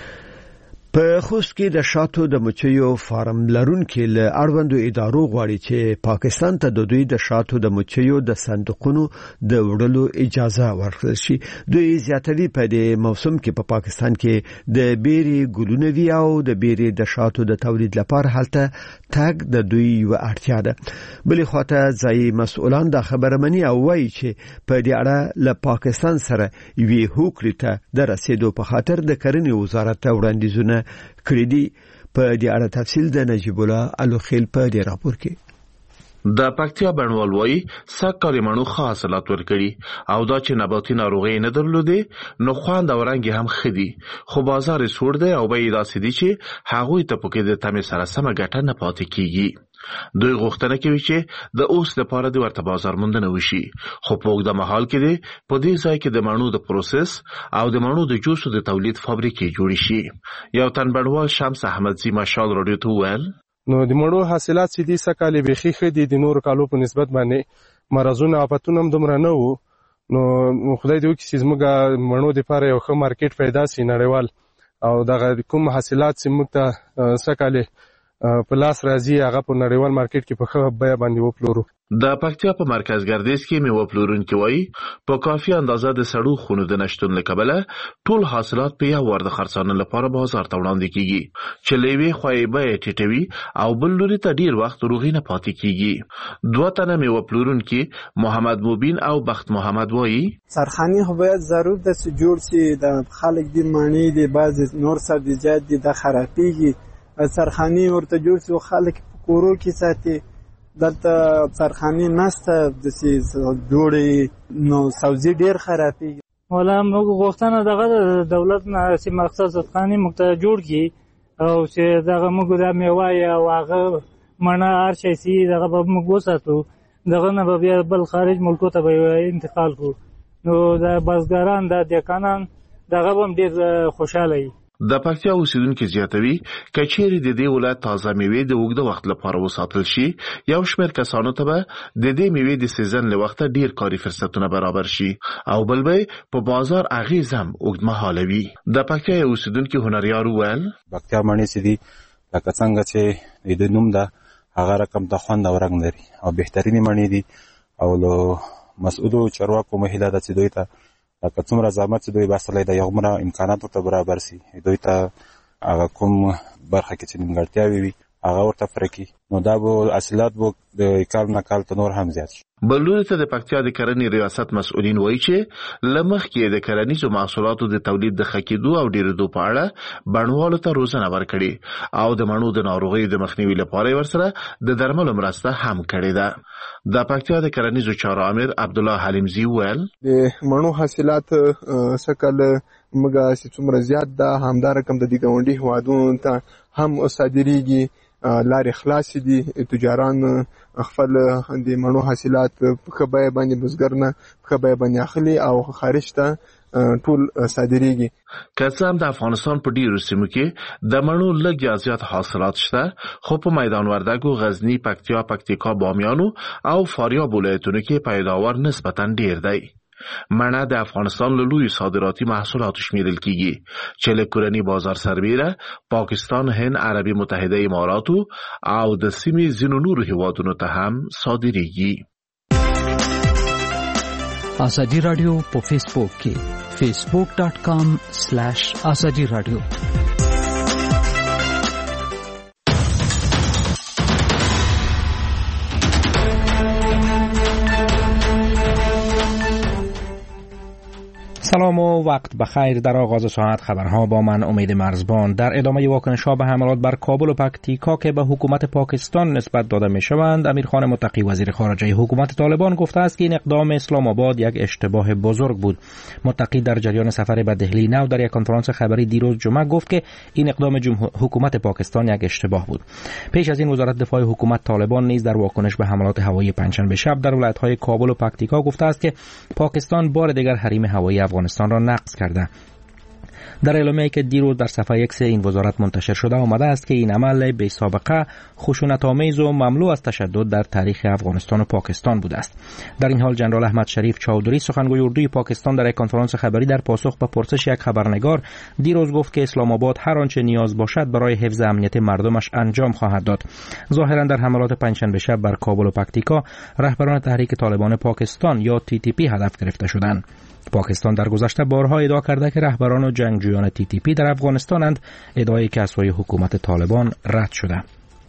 Speaker 1: په خوست کې د شاتو د مچیو فارم لرونکو له اړوندو ادارو غواړي چې پاکستان ته د دوی د شاتو د مچیو د صندوقونو د وړلو اجازه ورکړي شي. دوی زیاتوي په دې موسم کې په پاکستان کې د بیري ګلونه وی او د بیري د شاتو د تولید لپاره هلته تاګ د دوی یو اړتیا ده. بلې خواته ځای مسؤلان د خبره مني او وایي چې په دې اړه له پاکستان سره وی هوکړه ته د رسیدو په خاطر د کرنې وزارت وړاندیزونه کړی دي. په دې اړه تفصیل د نجیب الله الوخیل په دې راپور کې.
Speaker 17: د پکتیا بڼوال وایي سکه لمنو حاصلات ورکړي او دا چې نباتي ناروغي نه درلودې نو خوند او رنګ هم خدي خو بازار سوړ دی او به داسې دي چې هغه ته پکې د تمه سره سم ګټه نه پاتې کیږي. دوی غوښتنه کوي چې د اوس لپاره د ورته بازار موندنه وشي خو په وګړه محل کې دی په دې ځای کې د مڼو د پروسس او د مڼو د جوسو د تولید فابریکې جوړې شي. یو تن بڼوال شمس احمدزي مشال رادیو ته وویل
Speaker 18: نو د مڼو حاصلات چې دي سکه بيخي خدي د نور کالو په نسبت باندې مرزونه افتونه هم دومره نه وو. نو خدای دې وکړي چې زموږ مڼو د لپاره یو ښه مارکیټ پیدا شي نړیوال او دغه کوم حاصلات چې موږ ته سکه په لاس راځي هغه په نړیوال مارکیټ کې په ښه بیه باندې وپلورو.
Speaker 17: د پکتیا په مرکز ګردیز کې میوه پلورونکي وایي په کافي اندازه د سړو خونو د نشټون له کبله ټول حاصلات په یو ور د خرڅانه لپاره بازار ته وړاندې کیږي چې لوی خوایبه ټیټوي او بل لوري ته ډیر وخت روغینه پاتې کیږي. دوه تنه میوه پلورونکي محمد مبین او بخت محمد وایي
Speaker 19: سرخاني خو باید ضرور د جوړ شي د خلک د مانی د باز نور سبزیجات د خرابېږي سرخاني ورته جوړ شي خلک کورو کې ساتي دلته سرخاني نسته د جوړې نو سبزی ډیر خرابېږي.
Speaker 20: ولا موږ غوښتنه دغه دولت نه چې مخصوص خاني موږ جوړ کی او چې دغه موږ د میوه او هغه مڼه هر شي سي دغه موږ وساتو دغه نه بیا بل خارج ملکو ته به انتقال کو نو د بازګران د دکانان دغه هم ډیر خوشاله وي.
Speaker 17: د پکتیا اوسیدونکو زیاتوي کچېری د دې ولایت تازه میوه د وګړو وخت لپاره وساتل شي یو شمېر کسانو ته به د دې میوه د سیزن له وخت ډیر کاري فرصتونه برابر شي او بل به په بازار اغیزم وګړمحاله وي. د پکتیا اوسیدونکو هنریار وویل
Speaker 21: پکتیا مڼې سي دي لکه څنګه چې د نوم د هغه رقم د خوند او رنگ لري او بهترینی مڼې دي او له مسؤلو چارواکو مهله د دوی ته لکه څومره زحمت چې دوی باسلای د یو مره امکانات ورته برابر سي دوی ته هغه کوم برخه کې چې نیمګړتیاوي وي هغه ورته فرقي نو دا به حاصلات به د کال نه کال ته نور هم زیات شي.
Speaker 17: بلور ته د پکتیا د کرنې ریاست مسؤلین وایي چې لمخ کې د کرنیزو محصولاتو د تولید د خکېدو او ډیرېدو په اړه بڼوالو ته روزنه ورکړي او د مڼو د ناروغیو د مخنیوي لپاره ورسره د درملو مرسته هم کړې ده. د پکتیا د کرنیزو چارو امیر عبدالله حلیمزی ویل
Speaker 2: د مڼو حاصلات شکل موږ چې څومره زیات ده همدار کم د دې ګاونډي هوادونو ته هم صادریږي
Speaker 6: لارې خلاص دي، تجاران خپل د مڼو حاصلات په بیه باندې بزګر نه په بیه باندې اخلي او خارج ته ټول صادریږي.
Speaker 17: که څه هم د افغانستان په ډیرو سیمو کې د مڼو لږ یا زیات حاصلات شته، خو په میدان وردګو، غزنی، پکتیا، پکتیکا، بامیانو او فاریاب ولایتونو کې پیداوار نسبتاً ډیر دی. مڼه د افغانستان له لوی صادراتي محصولاتو شمیرل کیږي چې له کورني بازار سربیره پاکستان، هند، عربي متحده اماراتو او د سیمې ځینو نورو هیوادونو ته هم صادریږي.
Speaker 22: ازادي رادیو په فیسبوک کې facebook.com/azadi radio.
Speaker 23: سلام و وقت بخیر. در آغاز ساعت خبرها با من امید مرزبان. در ادامه واکنش‌ها به حملات بر کابل و پکتیکا که به حکومت پاکستان نسبت داده می‌شوند، امیرخان متقی وزیر خارجه حکومت طالبان گفته است که این اقدام اسلام آباد یک اشتباه بزرگ بود. متقی در جریان سفر به دهلی نو در یک کنفرانس خبری دیروز جمعه گفت که این اقدام حکومت پاکستان یک اشتباه بود. پیش از این وزارت دفاع حکومت طالبان نیز در واکنش به حملات هوایی پنجشنبه شب در ولایت‌های کابل و پکتیکا گفته است که پاکستان بار دیگر حریم هوایی افغانستان را نقض کرده. در اعلامیه‌ای که دیروز در صفحه ایکس این وزارت منتشر شده آمده است که این عمل بی سابقه، خشونت‌آمیز و مملو از تشدد در تاریخ افغانستان و پاکستان بوده است. در این حال جنرال احمد شریف چودری، سخنگوی اردوی پاکستان، در یک کنفرانس خبری در پاسخ به پرسش یک خبرنگار دیروز گفت که اسلام آباد هر آنچه نیاز باشد برای حفظ امنیت مردمش انجام خواهد داد. ظاهراً در حملات پنجشنبه شب بر کابل و پکتیکا رهبران تحریک طالبان پاکستان یا TTP هدف گرفته شدند. پاکستان در گذشته بارها ادعا کرده که رهبران و جنگجویان TTP در افغانستانند، ادعایی که از سوی حکومت طالبان رد شده.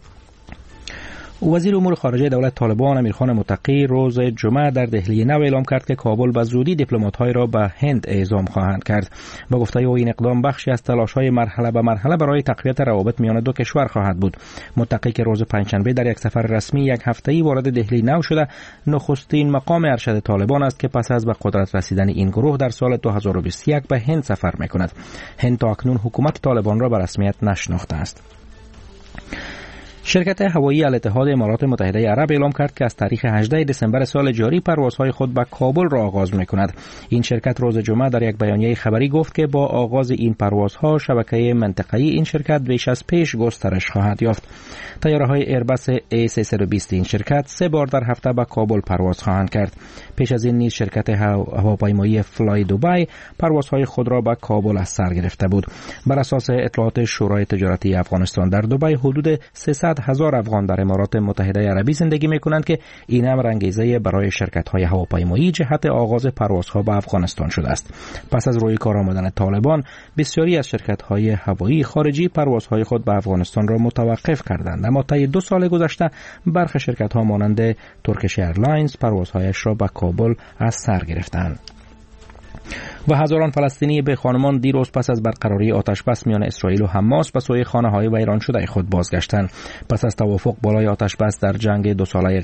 Speaker 23: وزیر امور خارجه دولت طالبان امیرخان متقی روز جمعه در دهلی نو اعلام کرد که کابل به زودی دیپلمات‌های را به هند اعزام خواهند کرد. به گفته او این اقدام بخشی از تلاش‌های مرحله به مرحله برای تقویت روابط میان دو کشور خواهد بود. متقی که روز پنجشنبه در یک سفر رسمی یک هفته‌ای وارد دهلی نو شده، نخستین مقام ارشد طالبان است که پس از به قدرت رسیدن این گروه در سال 2021 به هند سفر می‌کند. هند تا اکنون حکومت طالبان را به رسمیت نشناخته است. شرکت هوایی الاتحاد امارات متحده عرب اعلام کرد که از تاریخ 18 دسامبر سال جاری پروازهای خود به کابل را آغاز می‌کند. این شرکت روز جمعه در یک بیانیه خبری گفت که با آغاز این پروازها شبکه منطقه‌ای این شرکت بیش از پیش گسترش خواهد یافت. طیاره‌های ایرباس A320 این شرکت 3 بار در هفته به کابل پرواز خواهند کرد. پیش از این نیز شرکت هواپیمایی فلای دبی پروازهای خود را به کابل از سر گرفته بود. بر اساس اطلاعات شورای تجارتی افغانستان، در دبی حدود 300,000 افغان در امارات متحده عربی زندگی می‌کنند که این امر انگیزه برای شرکت‌های هواپیمایی جهت آغاز پروازها به افغانستان شده است. پس از روی کار آمدن طالبان، بسیاری از شرکت‌های هوایی خارجی پروازهای خود به افغانستان را متوقف کردند، اما طی 2 سال گذشته برخی شرکت‌ها مانند ترکیش ایرلاینز پروازهایش را به کابل از سر گرفتند. و هزاران فلسطینی به خانمان دیروز پس از برقراری آتشبس میان اسرائیل و حماس به سوی خانه‌های ویران شده خود بازگشتند. پس از توافق بالای آتشبس در جنگ 2 ساله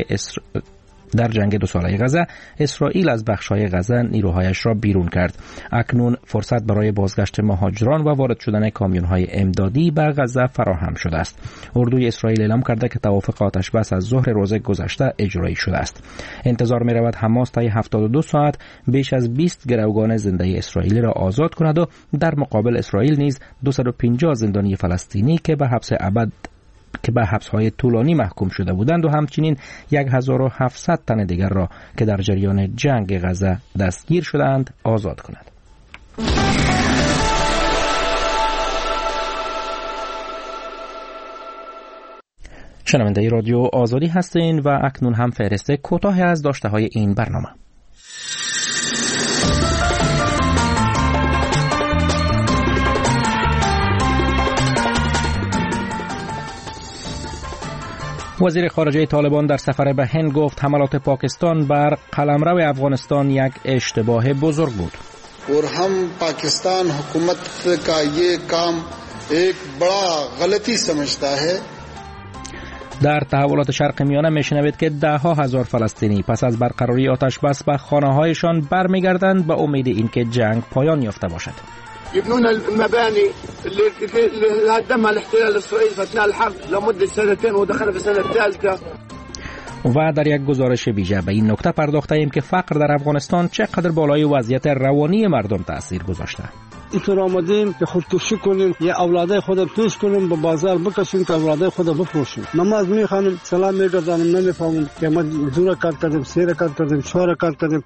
Speaker 23: غزه، اسرائیل از بخش‌های غزه نیروهایش را بیرون کرد. اکنون فرصت برای بازگشت مهاجران و وارد شدن کامیون‌های امدادی به غزه فراهم شده است. اردوی اسرائیل اعلام کرده که توافق آتشبس از ظهر روز گذشته اجرایی شده است. انتظار می‌رود حماس طی 72 ساعت بیش از 20 گروگان زنده اسرائیلی را آزاد کند و در مقابل اسرائیل نیز 250 زندانی فلسطینی که به حبس‌های طولانی محکوم شده بودند و همچنین 1700 تن دیگر را که در جریان جنگ غزه دستگیر شدند آزاد کند. شنونده رادیو آزادی هستین و اکنون هم فهرست کوتاه از داشته‌های این برنامه. وزیر خارجه طالبان در سفر به هند گفت حملات پاکستان بر قلمرو افغانستان یک اشتباه بزرگ بود.
Speaker 24: और हम पाकिस्तान हुकूमत का ये काम एक बड़ा गलती समझता है.
Speaker 23: در تحولات شرق میانه میشنوید که 10,000 فلسطینی پس از برقراری آتشبس به خانه‌هایشان برمیگردند به امید اینکه جنگ پایان یافته باشد.
Speaker 3: يبنون المباني اللي هدمها الاحتلال الإسرائيلي في أثناء الحرب لمدة 2 ودخل في السنة الثالثة.
Speaker 23: و در یک گزارش ویژه به این نکته پرداخته ایم که فقر در افغانستان چقدر بالای وضعیت روانی مردم تأثیر گذاشته.
Speaker 7: اینطور آمدیم که خودکشی کنیم یا اولادای خود پیش کنیم به بازار بکشیم که اولادای خود بفروشیم. نماز میخوانیم سلام میگذاریم نمیفهمیم که ما زور کار کردیم 3 رکعت کردیم 4 رکعت کردیم.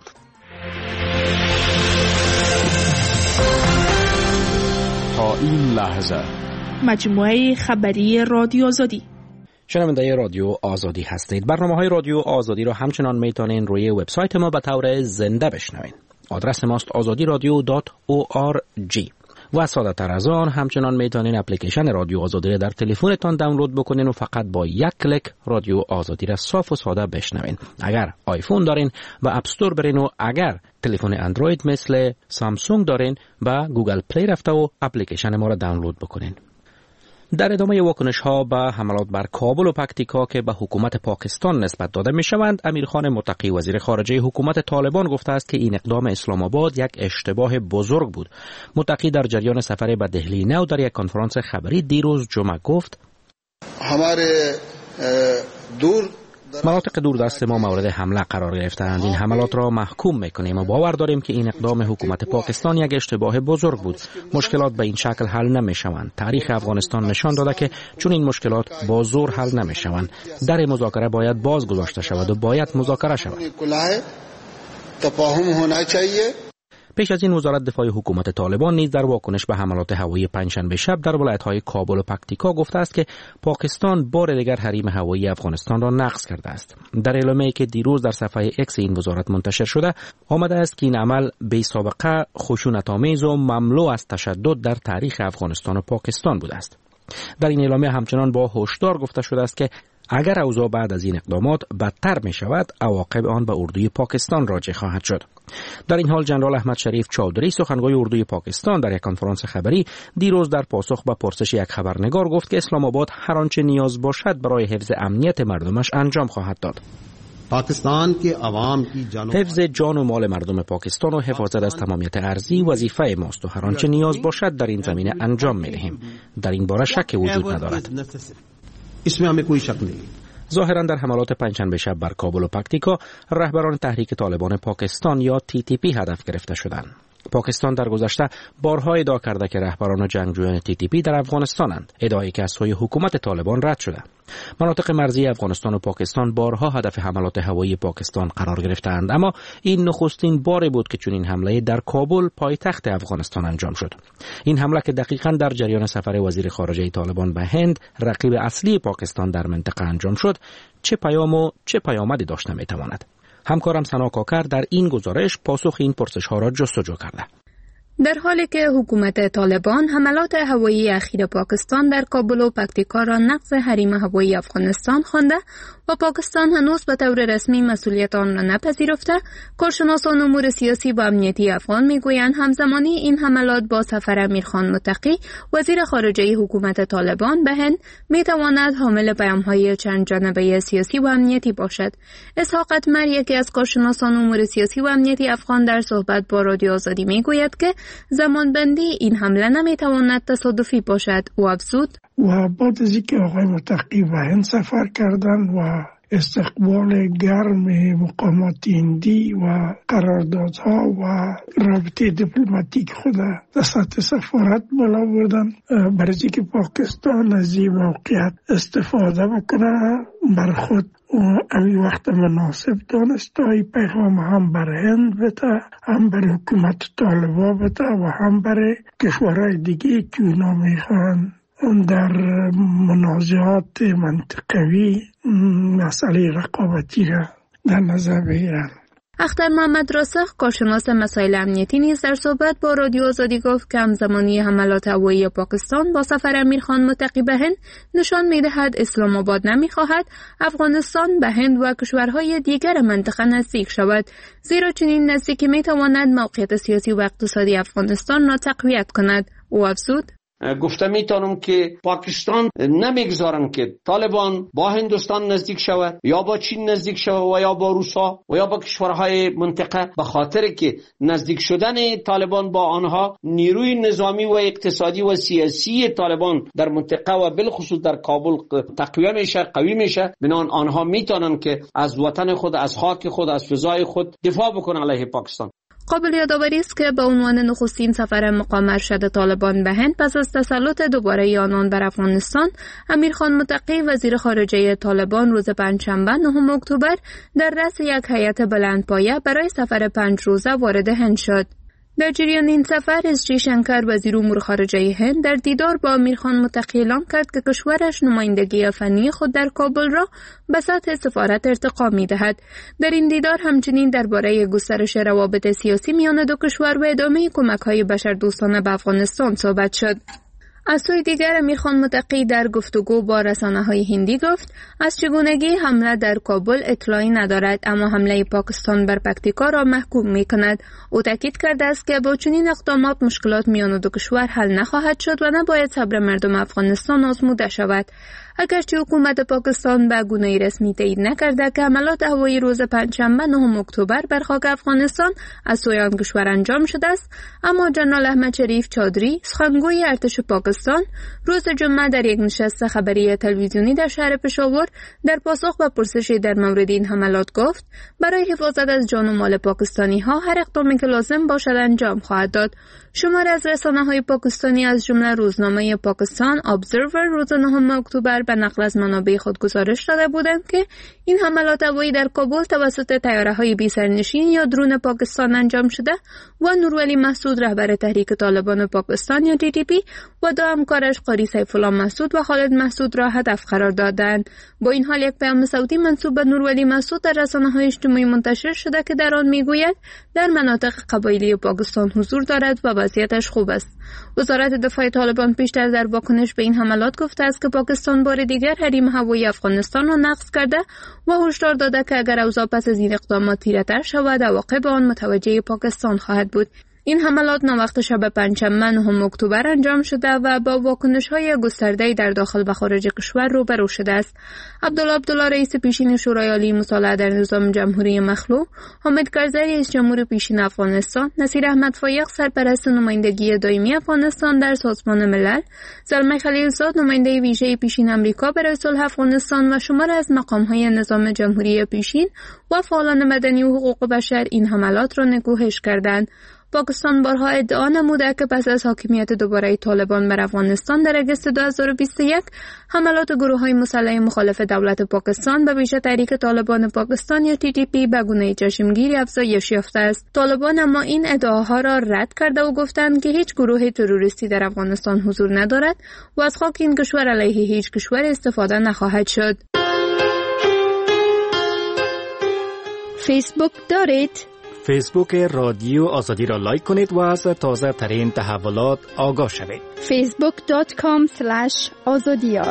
Speaker 22: تا این لحظه
Speaker 4: مجموعه خبری رادیو آزادی.
Speaker 23: شنونده رادیو آزادی هستید. برنامه‌های رادیو آزادی را همچنان میتونین روی وبسایت ما به طور زنده بشنوین. آدرس ماست azadiradio.org. و ساده تر از آن همچنان میتونین اپلیکیشن رادیو آزادی را در تلفنتان دانلود بکنین و فقط با یک کلیک رادیو آزادی را صاف و ساده بشنوین. اگر آیفون دارین و اپ استور برین و اگر تلفن اندروید مثل سامسونگ دارین با گوگل پلی رفته و اپلیکیشن ما را دانلود بکنین. در ادامه واکنش ها به حملات بر کابل و پکتیکا که به حکومت پاکستان نسبت داده می شوند، امیرخان متقی وزیر خارجه حکومت طالبان گفته است که این اقدام اسلام آباد یک اشتباه بزرگ بود. متقی در جریان سفر به دهلی نو در یک کنفرانس خبری دیروز جمعه گفت مناطق دوردست ما مورد حمله قرار گرفتند. این حملات را محکوم میکنیم و باور داریم که این اقدام حکومت پاکستان یک اشتباه بزرگ بود. مشکلات به این شکل حل نمیشوند. تاریخ افغانستان نشان داده که چون این مشکلات با زور حل نمیشوند. در مذاکره باید باز گذاشته شود و باید مذاکره شود. پیش از این وزارت دفاع حکومت طالبان نیز در واکنش به حملات هوایی پنجشنبه شب در ولایت‌های کابل و پکتیکا گفته است که پاکستان بار دیگر حریم هوایی افغانستان را نقض کرده است. در اعلامیه‌ای که دیروز در صفحه اکس این وزارت منتشر شده آمده است که این عمل بی سابقه، خشونت‌آمیز و مملو از تشدد در تاریخ افغانستان و پاکستان بوده است. در این اعلامیه همچنان با هشدار گفته شده است که اگر اوضاع بعد از این اقدامات بدتر می شود، عواقب آن به اردوی پاکستان راجع خواهد شد. در این حال جنرال احمد شریف چودری سخنگوی اردوی پاکستان در یک کنفرانس خبری دیروز در پاسخ به پرسش یک خبرنگار گفت که اسلام آباد هر آنچه نیاز باشد برای حفظ امنیت مردمش انجام خواهد داد.
Speaker 8: پاکستان کی عوام کی
Speaker 23: حفظ جان و مال مردم پاکستان و حفاظت از تمامیت ارضی وظیفه ماست و هر آنچه نیاز باشد در این زمینه انجام می دهیم. در این باره شک وجود ندارد.
Speaker 8: इसमें हमें कोई शक नहीं.
Speaker 23: ظاهرا در حملات پنجشنبه شب بر کابل و پکتیکا رهبران تحریک طالبان پاکستان یا TTP هدف گرفته شدند. پاکستان در گذشته بارها ادعا کرده که رهبران و جنگجویان TTP در افغانستانند، ادعایی که از سوی حکومت طالبان رد شده. مناطق مرزی افغانستان و پاکستان بارها هدف حملات هوایی پاکستان قرار گرفتند، اما این نخستین باری بود که چنین حمله در کابل پایتخت افغانستان انجام شد. این حمله که دقیقاً در جریان سفر وزیر خارجه طالبان به هند، رقیب اصلی پاکستان در منطقه انجام شد، چه پیام و چه پیامدی داشته میتواند؟ همکارم سنا کاکر در این گزارش پاسخ این پرسش‌ها را جستجو کرده.
Speaker 5: در حالی که حکومت طالبان حملات هوایی اخیر پاکستان در کابل و پکتیکا را نقض حریم هوایی افغانستان خوانده و پاکستان هنوز به طور رسمی مسئولیت آن را نپذیرفته، کارشناسان امور سیاسی و امنیتی افغان میگویند همزمانی این حملات با سفر امیرخان متقی وزیر خارجه حکومت طالبان به هند میتواند حامل پیام‌های چند جانبه سیاسی و امنیتی باشد. اسحاق اتمر، یکی از کارشناسان امور سیاسی و امنیتی افغان، در صحبت با رادیو آزادی میگوید که زمانبندی این حمله نمیتواند تصادفی باشد و افزود
Speaker 9: و بعد از اینکه آقای متقی به هند سفر کردند و استقبال گرم مقامات هندی و قراردادها و رابطه دیپلماتیک خود در سطح سفارت بالا بردن، برای اینکه پاکستان از این موقعیت استفاده بکنه بر خود امی وقت مناسب دانست تا این پیغام هم بر هند بده، هم بر حکومت طالبا بده و هم بر کشورهای دیگه که اونا میخوان در منازعات منطقوی مسئله رقابتی را در نظر بگیرند.
Speaker 5: اختر محمد راسخ، کارشناس مسائل امنیتی، نیز در صحبت با رادیو آزادی گفت که همزمانی حملات هوایی پاکستان با سفر امیرخان متقی به هند نشان می‌دهد اسلام آباد نمی‌خواهد افغانستان به هند و کشورهای دیگر منطقه نزدیک شود، زیرا چنین نزدیکی می‌تواند موقعیت سیاسی و اقتصادی افغانستان را تقویت کند. او افزود
Speaker 10: گفته میتونم که پاکستان نمیگذارن که طالبان با هندوستان نزدیک شود یا با چین نزدیک شود و یا با روسا و یا با کشورهای منطقه، به خاطر که نزدیک شدن طالبان با آنها نیروی نظامی و اقتصادی و سیاسی طالبان در منطقه و بالخصوص در کابل تقویت میشه، قوی میشه. بنابراین آنها میتونن که از وطن خود، از خاک خود، از فضای خود دفاع بکنن علیه پاکستان.
Speaker 5: قابل یادآوری است که به عنوان نخستین سفر مقام ارشد طالبان به هند پس از تسلط دوباره آنان بر افغانستان، امیرخان متقی وزیر خارجه طالبان روز پنجشنبه 9 اکتبر در رأس یک هیئت بلندپایه برای سفر 5 روزه وارد هند شد. در جریان این سفر اس جی شنکر وزیر امور خارجه هند در دیدار با امیرخان متقی اعلام کرد که کشورش نمایندگی فنی خود در کابل را به سطح سفارت ارتقا می‌دهد. در این دیدار همچنین درباره گسترش روابط سیاسی میان دو کشور و ادامه کمک‌های بشردوستانه به افغانستان صحبت شد. از سوی دیگر امیرخان متقی در گفتگو با رسانه‌های هندی گفت از چگونگی حمله در کابل اطلاعی ندارد، اما حمله پاکستان بر پکتیکا را محکوم می‌کند. او تاکید کرده است که با چنین اقدامات مشکلات میان دو کشور حل نخواهد شد و نباید صبر مردم افغانستان آزموده شود. اگرچه حکومت پاکستان به گونه‌ای رسمی تایید نکرده که حملات هوایی روز پنجشنبه 9 اکتبر بر خاک افغانستان از سوی آن کشور انجام شده است، اما جنرال احمد شریف چادری، سخنگوی ارتش پاکستان، روز جمعه در یک نشست خبری تلویزیونی در شهر پشاور در پاسخ به پرسشی در مورد این حملات گفت برای حفاظت از جان و مال پاکستانی‌ها هر اقدامی که لازم باشد انجام خواهد داد. شماری از رسانه‌های پاکستانی از جمله روزنامه پاکستان ابزرور روز 9 اکتبر به نقل از منابع خود گزارش داده بودند که این حملات هوایی در کابل توسط طیاره‌های بی‌سرنشین یا درون پاکستان انجام شده و نورولی مسعود رهبر تحریک طالبان پاکستان یا TTP و دو همکارش قاری سیف الله مسعود و خالد مسعود را هدف قرار دادند. با این حال یک پیام صوتی منسوب به نورولی مسعود در رسانه‌های اجتماعی منتشر شده که در آن میگوید در مناطق قبایلی پاکستان حضور دارد و وضعیتش خوب است. وزارت دفاع طالبان پیشتر در واکنش به این حملات گفته است که پاکستان بار دیگر حریم هوایی افغانستان را نقض کرده و هشدار داده که اگر اوضاع پس از این اقدامات تیره‌تر شود عواقب آن متوجه پاکستان خواهد بود. این حملات ناوقت شب پنجشنبه 9 اکتبر انجام شده و با واکنش‌های گسترده‌ای در داخل و خارج کشور روبرو شده است. عبدالله رئیس پیشین شورای عالی مطالعه در نظام جمهوری مخلوع، حامد کرزی رئیس جمهور پیشین افغانستان، نصیر احمد فایق سرپرست نمایندگی دائمی افغانستان در سازمان ملل، زلمه خلیلزاد نماینده ویژه پیشین آمریکا برای صلح افغانستان و شماری از مقام‌های نظام جمهوری پیشین و فعالان مدنی و حقوق بشر این حملات را نکوهش کردند. پاکستان بارها ادعا نموده که پس از حاکمیت دوباره طالبان بر افغانستان در اگست 2021 حملات گروه‌های مسلح مخالف دولت پاکستان به ویژه تحریک طالبان پاکستان یا TTP به گونه چشمگیری افزایش یافته است. طالبان اما این ادعاها را رد کرده و گفتند که هیچ گروه تروریستی در افغانستان حضور ندارد و از خاک این کشور علیه هیچ کشور استفاده نخواهد شد. فیسبوک دارید؟
Speaker 11: فیسبوک رادیو آزادی را لایک کنید و از تازه ترین تحولات آگاه شوید.
Speaker 5: facebook.com/azadiyar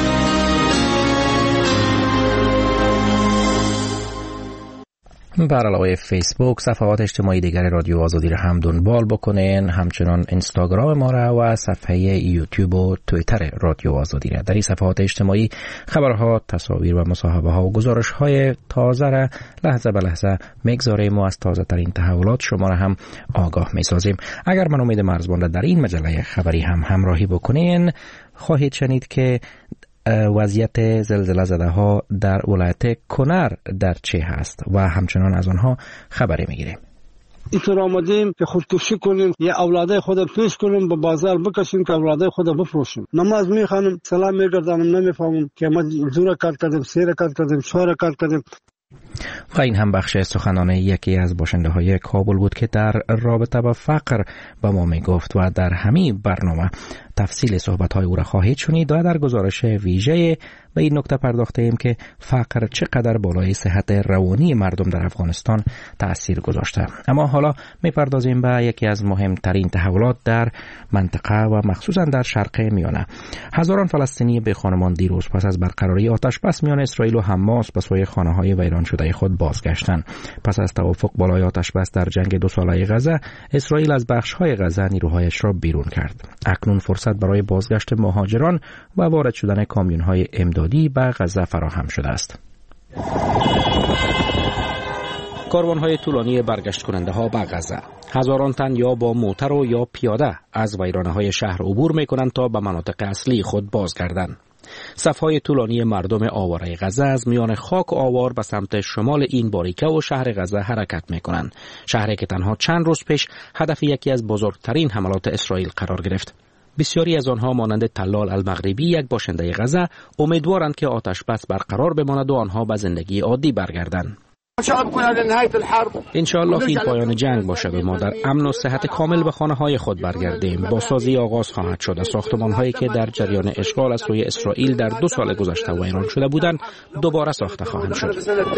Speaker 23: بر علاوه فیسبوک صفحات اجتماعی دیگر رادیو آزادی را هم دنبال بکنین، همچنان اینستاگرام ما را و صفحه یوتیوب و توییتر رادیو آزادی را. در این صفحات اجتماعی خبرها، تصاویر و مصاحبه ها و گزارش های تازه را لحظه به لحظه میگذاریم و از تازه ترین تحولات شما را هم آگاه میسازیم. اگر من امید مرزبان در این مجله خبری هم همراهی بکنین، خواهید شنید که وضعیت زلزله زده ها در ولایت کنر در چه هست و همچنان از آنها خبری میگیریم.
Speaker 7: اینطور آمدیم که خودکشی کنیم یا اولادای خودم پیش کنیم به بازار بکشیم که اولادای خودم بفروشیم. نماز میخوانم، سلام میگردانم، نمیفهمم که ما 2 رکعت کردیم، 3 رکعت کردیم، 4 رکعت کردیم.
Speaker 23: و این هم بخش سخنان یکی از باشنده های کابل بود که در رابطه با فقر به ما می گفت و در همین برنامه تفصیل صحبت های او را خواهید شنید و در گزارش ویژه به این نکته پرداخته ایم که فقر چقدر بالای صحت روانی مردم در افغانستان تأثیر گذاشته. اما حالا می پردازیم به یکی از مهمترین تحولات در منطقه و مخصوصا در شرق میانه. هزاران فلسطینی به خانمان دیروز پس از برقراری آتش بس میان اسرائیل و حماس به سوی خانه‌های ویران شده خود بازگشتند. پس از توافق بالای آتش بس در جنگ 2 ساله غزه، اسرائیل از بخش‌های غزه نیروهایش را بیرون کرد. اکنون فرصت فرصت برای بازگشت مهاجران و وارد شدن کامیون‌های امدادی به غزه فراهم شده است. کاروان‌های طولانی برگشت کننده ها به غزه. هزاران تن یا با موتر و یا پیاده از ویرانه‌های شهر عبور می‌کنند تا به مناطق اصلی خود بازگردند. صف‌های طولانی مردم آواره غزه از میان خاک و آوار به سمت شمال این باریکه و شهر غزه حرکت می‌کنند. شهری که تنها چند روز پیش هدف یکی از بزرگترین حملات اسرائیل قرار گرفت. بسیاری از آنها مانند تلال المغربی، یک باشنده غزه، امیدوارند که آتش بس برقرار بماند و آنها به زندگی عادی برگردند. انشاءالله این پایان جنگ باشد و ما در امن و صحت کامل به خانه‌های خود برگردیم. بازسازی آغاز خواهد شد. ساختمان‌هایی که در جریان اشغال از سوی اسرائیل در 2 سال گذشته ویران شده بودند دوباره ساخته خواهند شد.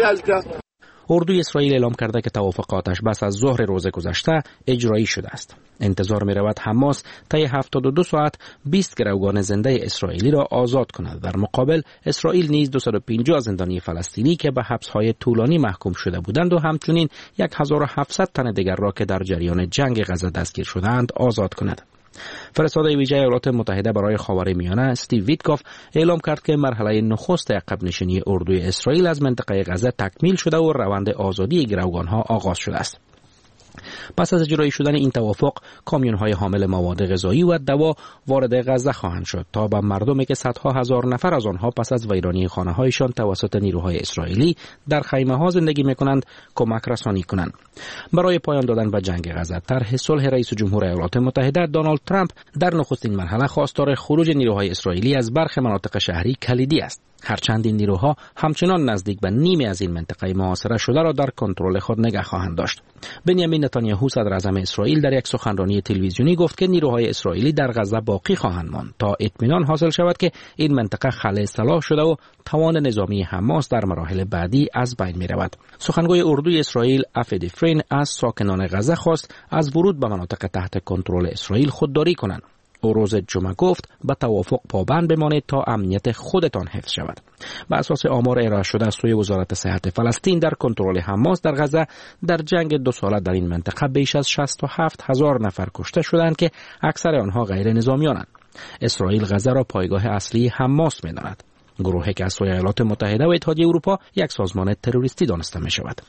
Speaker 23: اردوی اسرائیل اعلام کرده که توافق آتش بس از ظهر روز گذشته اجرایی شده است. انتظار می رود حماس طی 72 ساعت 20 گروگان زنده اسرائیلی را آزاد کند. در مقابل اسرائیل نیز 250 زندانی فلسطینی که به حبس‌های طولانی محکوم شده بودند و همچنین 1700 تن دیگر را که در جریان جنگ غزه دستگیر شدند آزاد کند. فرستاده ویژه ایالات متحده برای خاورمیانه استیو ویتکاف اعلام کرد که مرحله نخست عقب نشینی اردوی اسرائیل از منطقه غزه تکمیل شده و روند آزادی گروگان‌ها آغاز شده است. پس از اجرایی شدن این توافق، کامیون‌های حامل مواد غذایی و دوا وارد غزه خواهند شد تا به مردمی که صدها هزار نفر از آنها پس از ویرانی خانه‌هایشان توسط نیروهای اسرائیلی در خیمه‌ها زندگی می‌کنند کمک رسانی کنند. برای پایان دادن به جنگ غزه، طرح صلح رئیس جمهور ایالات متحده دونالد ترامپ در نخستین مرحله خواستار خروج نیروهای اسرائیلی از برخی مناطق شهری کلیدی است. هرچند این نیروها همچنان نزدیک به نیمی از این منطقه محاصره شده را در کنترل خود نگه خواهند داشت. بنیامین نتانیاهو صدر اعظم اسرائیل در یک سخنرانی تلویزیونی گفت که نیروهای اسرائیلی در غزه باقی خواهند ماند تا اطمینان حاصل شود که این منطقه خلأ اصلاح شده و توان نظامی حماس در مراحل بعدی از بین می رود. سخنگوی اردوی اسرائیل افدی فرین از ساکنان غزه خواست از ورود به مناطق تحت کنترل اسرائیل خودداری کنند. او روز جمعه گفت به توافق پابند بمانید تا امنیت خودتان حفظ شود. بر اساس آمار ارائه شده از سوی وزارت صحت فلسطین در کنترل حماس در غزه در جنگ 2 ساله در این منطقه بیش از 67,000 نفر کشته شدند که اکثر آنها غیر نظامیانند. اسرائیل غزه را پایگاه اصلی حماس می‌داند. گروهی که از سوی ایالات متحده و اتحادیه اروپا یک سازمان تروریستی دانسته می‌شود.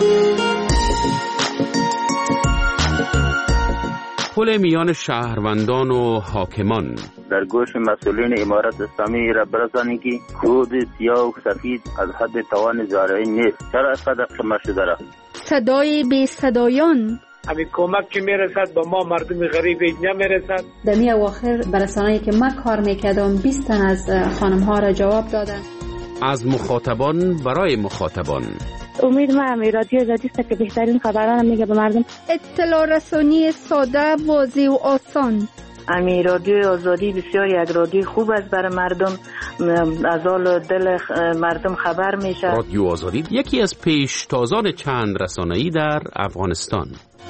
Speaker 12: پل میان شهروندان و حاکمان
Speaker 13: در گوش مسئولین امارت اسلامی را برسانید که خود سیاه و سفید از حد توان زارعی نیست. چرا اینقدر قمه شده را؟
Speaker 14: صدای بی صدایان
Speaker 15: همین کمک که میرسد به ما مردم غریب نمیرسد.
Speaker 14: در می اواخر برسانه‌ای که من کار میکردم 20 تن از خانم ها را جواب دادن.
Speaker 12: از مخاطبان برای مخاطبان.
Speaker 25: امید من رادیو آزادی است که بهترین خبران میگه به مردم.
Speaker 14: اطلاع رسانی ساده، واضح و آسان.
Speaker 25: امی رادیو آزادی بسیار یک رادیو خوب است برای مردم، از حال دل مردم خبر میشه.
Speaker 12: رادیو آزادی یکی از پیشتازان چند رسانه‌ای در افغانستان.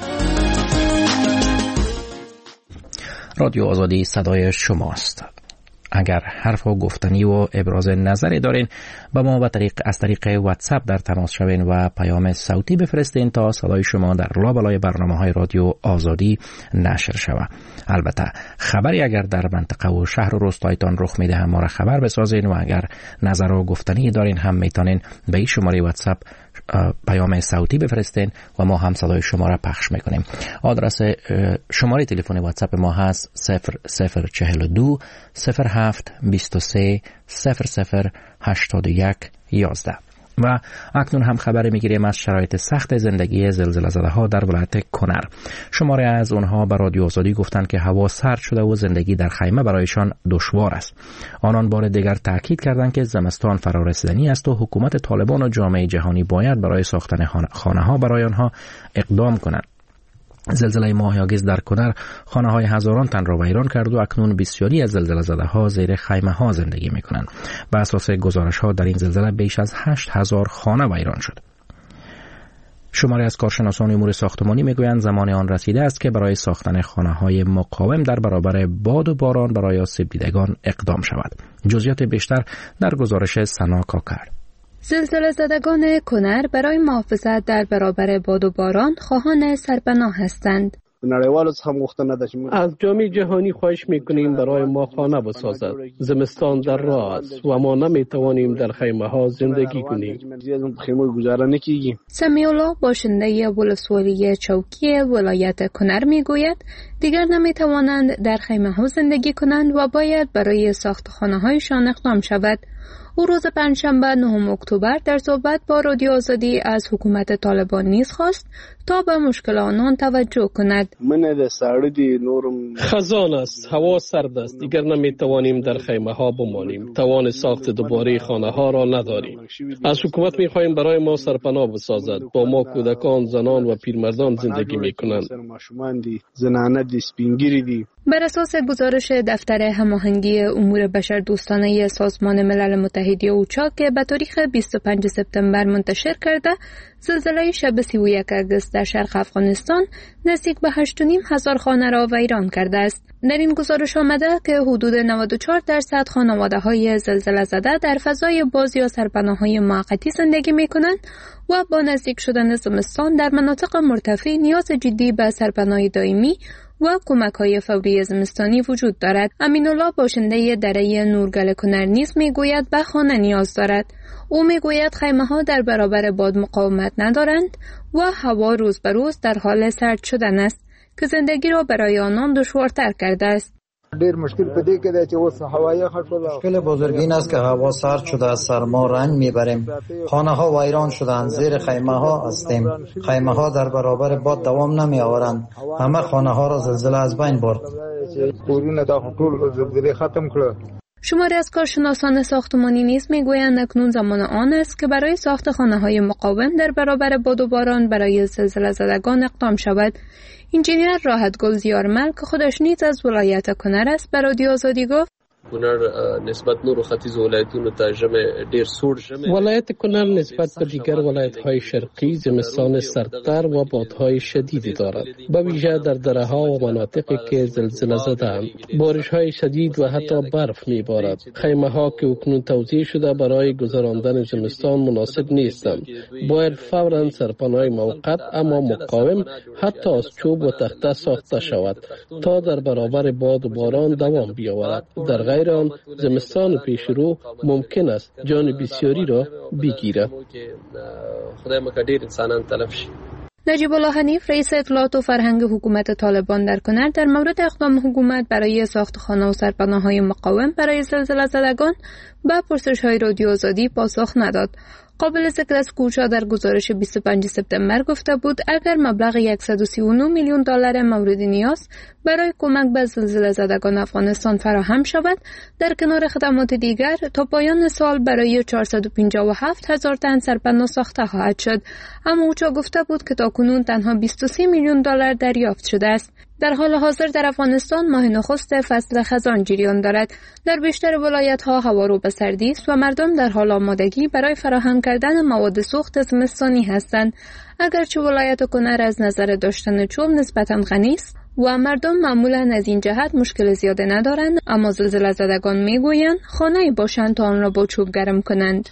Speaker 23: رادیو آزادی صدای شماست. اگر حرف و گفتنی و ابراز نظری دارین با ما از طریق واتساپ در تماس شوین و پیام صوتی بفرستین تا صدای شما در لابلای برنامه‌های رادیو آزادی نشر شود. البته خبری اگر در منطقه و شهر و روستایتان رخ میده هم ما را خبر بسازین و اگر نظر و گفتنی دارین هم میتونین به این شماره واتساپ پیام صوتی بفرستین و ما هم صدای شما را پخش میکنیم. آدرس شماره تلفن واتساپ ما هست 0042 07 23 00 81 11. و اکنون هم خبر میگیریم از شرایط سخت زندگی زلزله زده ها در ولایت کنر. شماره از اونها به رادیو آزادی گفتند که هوا سرد شده و زندگی در خیمه برایشان دشوار است. آنان بار دیگر تاکید کردند که زمستان فرارسیدنی است و حکومت طالبان و جامعه جهانی باید برای ساختن خانه ها برای آنها اقدام کنند. زلزله ماهیاگیز در کنر خانه های هزاران تن را ویران کرد و اکنون بسیاری از زلزله زده ها زیر خیمه ها زندگی می کنند. بر اساس گزارش ها در این زلزله بیش از 8,000 خانه ویران شد. شماری از کارشناسان امور ساختمانی میگویند زمان آن رسیده است که برای ساختن خانه های مقاوم در برابر باد و باران برای آسیب دیدگان اقدام شود. جزئیات بیشتر در گزارش سنا کاکر.
Speaker 5: زلزله زدگان کنر برای محافظت در برابر باد و باران خواهان سرپناه هستند.
Speaker 2: نړیوالو څخه غوښتنه ده چې
Speaker 1: از جامعه جهانی خواهش میکنیم برای ما خانه بسازد. زمستان در راه است و ما نمیتوانیم در خیمه ها زندگی کنیم.
Speaker 2: خیمه گذاره نکیږي.
Speaker 5: سمیع الله باشنده ولسوالی چوکی ولایت کنر میگوید دیگر نمیتوانند در خیمه ها زندگی کنند و باید برای ساخت خانه هایشان اقدام شود. او روز پنجشنبه 9 اکتبر در صحبت با رادیو آزادی از حکومت طالبان نیز خواست تا به مشکل آنان توجه کند.
Speaker 1: خزان است، هوا سرد است، دیگر نمیتوانیم در خیمه ها بمانیم. توان ساخت دوباره خانه ها را نداریم. از حکومت میخواهیم برای ما سرپناه بسازد. با ما کودکان، زنان و پیرمردان زندگی میکنند.
Speaker 5: بر اساس گزارش دفتر هماهنگی امور بشردوستانه سازمان ملل متحد اوچا که به تاریخ 25 سپتامبر منتشر کرده، زلزله شب 31 اگست در شرق افغانستان نزدیک به 8,500 خانه را ویران کرده است. در این گزارش آمده که حدود 94% خانواده‌های زلزله زده در فضای باز یا سرپناه‌های موقتی زندگی می‌کنند و با نزدیک شدن زمستان در مناطق مرتفع نیاز جدی به سرپناه دائمی و کمک‌های فوری زمستانی وجود دارد. امین الله باشنده دره نورگل کنر نیز میگوید به خانه نیاز دارد. او میگوید خیمه‌ها در برابر باد مقاومت ندارند و هوا روز به روز در حال سرد شدن است که زندگی را برای آنان دشوارتر کرده است.
Speaker 16: ډیر مشکل پدې کې دی چې اوس هوایی خټول مشکل بزرگین است که هوا سرد شده از سرما رنج میبریم. خانه ها ویران شدند، زیر خیمه ها هستیم. خیمه ها در برابر باد دوام نمی آورند. همه خانه ها را زلزله از بین برد. کورونه دا ټول زلزله ختم کړ.
Speaker 5: شماری از کارشناسان ساختمانی نیز میگویند اکنون زمان آن است که برای ساخت خانه‌های مقاوم در برابر باد و باران برای زلزله زدگان اقدام شود. انجینیر راحتگل زیارمل که خودش نیز از ولایت کنر است به رادیو آزادی گفت
Speaker 18: کنر نسبت نور ختیځ ولایتونو ته ژمه ډیر سوړ ژمه.
Speaker 1: ولایت کنر نسبت به دیگر ولایت‌های شرقی زمستان سردتر و بادهای شدیدی دارد، به ویژه در دره‌ها و مناطقی که زلزله زده‌اند. بارش‌های شدید و حتی برف می‌بارد. خیمه‌ها که اکنون توزیع شده برای گذراندن زمستان مناسب نیستند. باید فوراً سرپناه موقت اما مقاوم حتی از چوب و تخته ساخته شود تا در برابر باد و باران دوام بیاورد. در غیر آن زمستان پیش رو ممکن است جان بسیاری را بگیرد.
Speaker 18: خدای مکه ډیر انسانان تلف شي.
Speaker 5: نجیب الله حنیف رئیس اطلاعات و فرهنگ حکومت طالبان در کنر در مورد اقدام حکومت برای ساخت خانه و سرپناه‌های مقاوم برای زلزله زدگان به پرسش‌های رادیو آزادی پاسخ نداد. قابل ذکر است کوچا در گزارش 25 سپتامبر گفته بود اگر مبلغ 139 میلیون دلار مورد نیاز برای کمک به زلزله زدگان افغانستان فراهم شود، در کنار خدمات دیگر تا پایان سال برای 457,000 تن سرپناه ساخته خواهد شد. اما اوچا گفته بود که تاکنون تنها 23 میلیون دلار دریافت شده است. در حال حاضر در افغانستان ماه نخست فصل خزان جریان دارد. در بیشتر ولایت‌ها هوا رو به سردی است و مردم در حال آمادگی برای فراهم کردن مواد سوخت زمستانی هستند. اگرچه ولایت کنر از نظر داشتن چوب نسبتاً غنی است و مردم معمولاً از این جهت مشکل زیاده ندارند، اما زلزله زدگان میگویند خانه‌ای باشند تا آن را با چوب گرم کنند.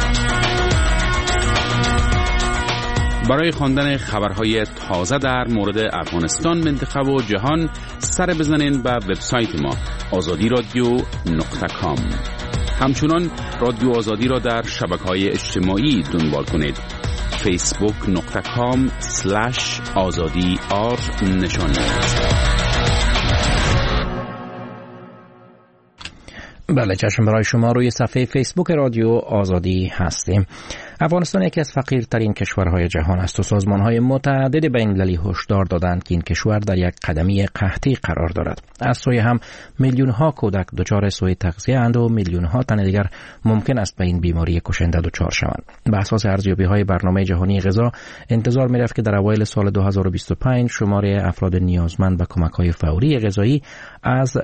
Speaker 12: برای خواندن خبرهای تازه در مورد افغانستان، منطقه و جهان سر بزنین به وبسایت ما azadiradio.com. همچنان رادیو آزادی را در شبکه‌های اجتماعی دنبال کنید. facebook.com/azadi_r نشان دهید.
Speaker 23: بله، چشم برای شما روی صفحه فیسبوک رادیو آزادی هستیم. افغانستان یکی از فقیرترین کشورهای جهان است و سازمانهای متعدد بین‌المللی هشدار دادند که این کشور در یک قدمی قحطی قرار دارد. از سوی هم میلیون‌ها کودک دچار سوء تغذیه اند و میلیون‌ها تن دیگر ممکن است به این بیماری کشنده دچار شوند. به اساس ارزیابی‌های برنامه جهانی غذا، انتظار می‌رفت که در اوایل سال 2025 شمار افراد نیازمند به کمک‌های فوری غذایی از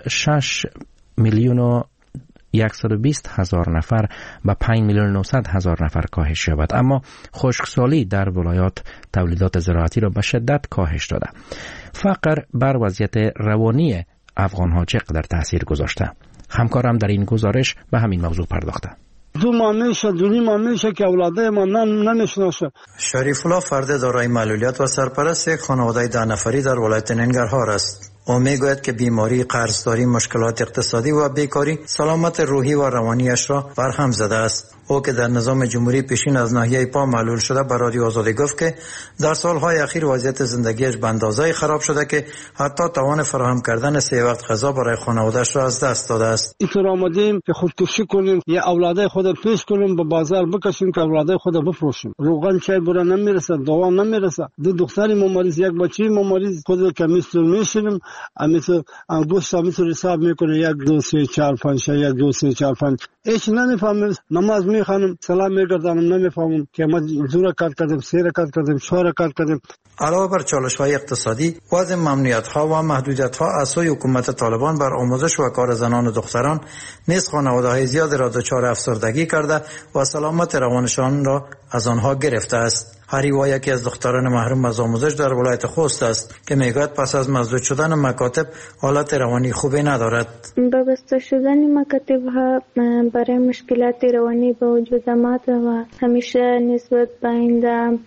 Speaker 23: 6,120,000 نفر به 5,900,000 نفر کاهش یابد. اما خشکسالی در ولایات تولیدات زراعتی را به شدت کاهش داده. فقر بر وضعیت روانی افغان‌ها چقدر تأثیر گذاشته؟ همکارم در این گزارش به همین موضوع پرداخته.
Speaker 7: 2 ماه میشه 2 ماه میشه که اولادای ما نمیشناسه.
Speaker 16: شریف الله فرد دارای معلولیت و سرپرست یک خانواده 10 نفری در ولایت ننگرهار است. او میگوید که بیماری، قرضداری، مشکلات اقتصادی و بیکاری سلامت روحی و روانیش را برهم زده است. او که در نظام جمهوری پیشین از ناحیه پا معلول شده به رادیو آزادی گفت که در سالهای اخیر وضعیت زندگیش به اندازه‌ای خراب شده که حتی توان فراهم کردن 3 وقت غذا برای خانواده‌اش را از دست داده است.
Speaker 7: اینطور آمدیم که خودکشی کنیم یا اولادای خود پیش کنیم به بازار بکشیم که اولادای خود بفروشیم. روغن چای برا نمیرسه، دوا نمیرسه. 2 دختری مریض، 1 بچه مریض، خود کمیستر میشیم، امیتو گوشت امیتو حساب میکنه 1 2 3 4 5 6 1 2 3 4 5 هیچ نمیفهمم. نماز میخوانم، سلام میگردم، نمیفهمم که ما زور کار کردیم، 3 رکعت کردیم، 4 رکعت کردیم.
Speaker 16: علاوه بر چالش‌های اقتصادی، وضع ممنوعیت‌ها و محدودیت‌ها از سوی حکومت طالبان بر آموزش و کار زنان و دختران نیز خانواده‌های زیاد را دچار افسردگی کرده و سلامت روانشان را از آنها گرفته است. هریوا یکی از دختران محروم از آموزش در ولایت خوست است که میگوید پس از مسدود شدن مکاتب حالت روانی خوبی ندارد.
Speaker 6: با بسته شدن مکاتب ها برای مشکلات روانی به وجود آمد و همیشه نسبت به آینده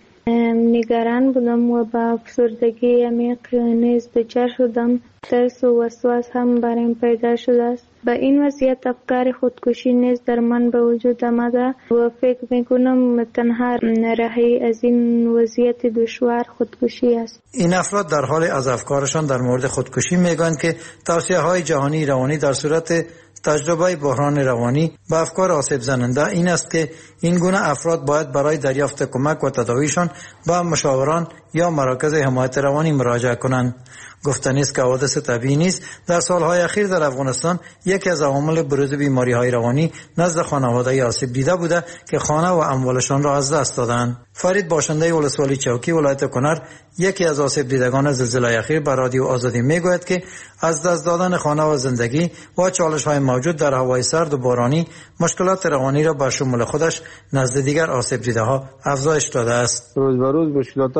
Speaker 6: نگران بودم و با افسردگی عمیق نیز دچار شدم. ترس و وسواس هم برایم پیدا شده است. با این وضعیت افکار خودکشی نیز در من به وجود آمده و فکر میکنم تنها راهی از این وضعیت دشوار خودکشی است.
Speaker 16: این افراد در حال از افکارشان در مورد خودکشی میگویند که توصیه‌های جهانی روانی در صورت تجربه بحران روانی به افکار آسیب زننده این است که این گونه افراد باید برای دریافت کمک و تداویشان به مشاوران یا مراکز حمایت روانی مراجعه کنند. گفتنی است که حوادث طبیعی نیز در سالهای اخیر در افغانستان یکی از عوامل بروز بیماری‌های روانی نزد خانواده‌های آسیب دیده بوده که خانه و اموالشان را از دست دادند. فرید باشنده ولسوالی چوکی ولایت کنر یکی از آسیب دیدگان زلزله اخیر به رادیو آزادی میگوید که از دست دادن خانه و زندگی و چالش‌های موجود در هوای سرد و بارانی مشکلات روانی را به شمول خودش نزد دیگر آسیب دیده‌ها افزایش داده است.
Speaker 2: روز به روز مشکلات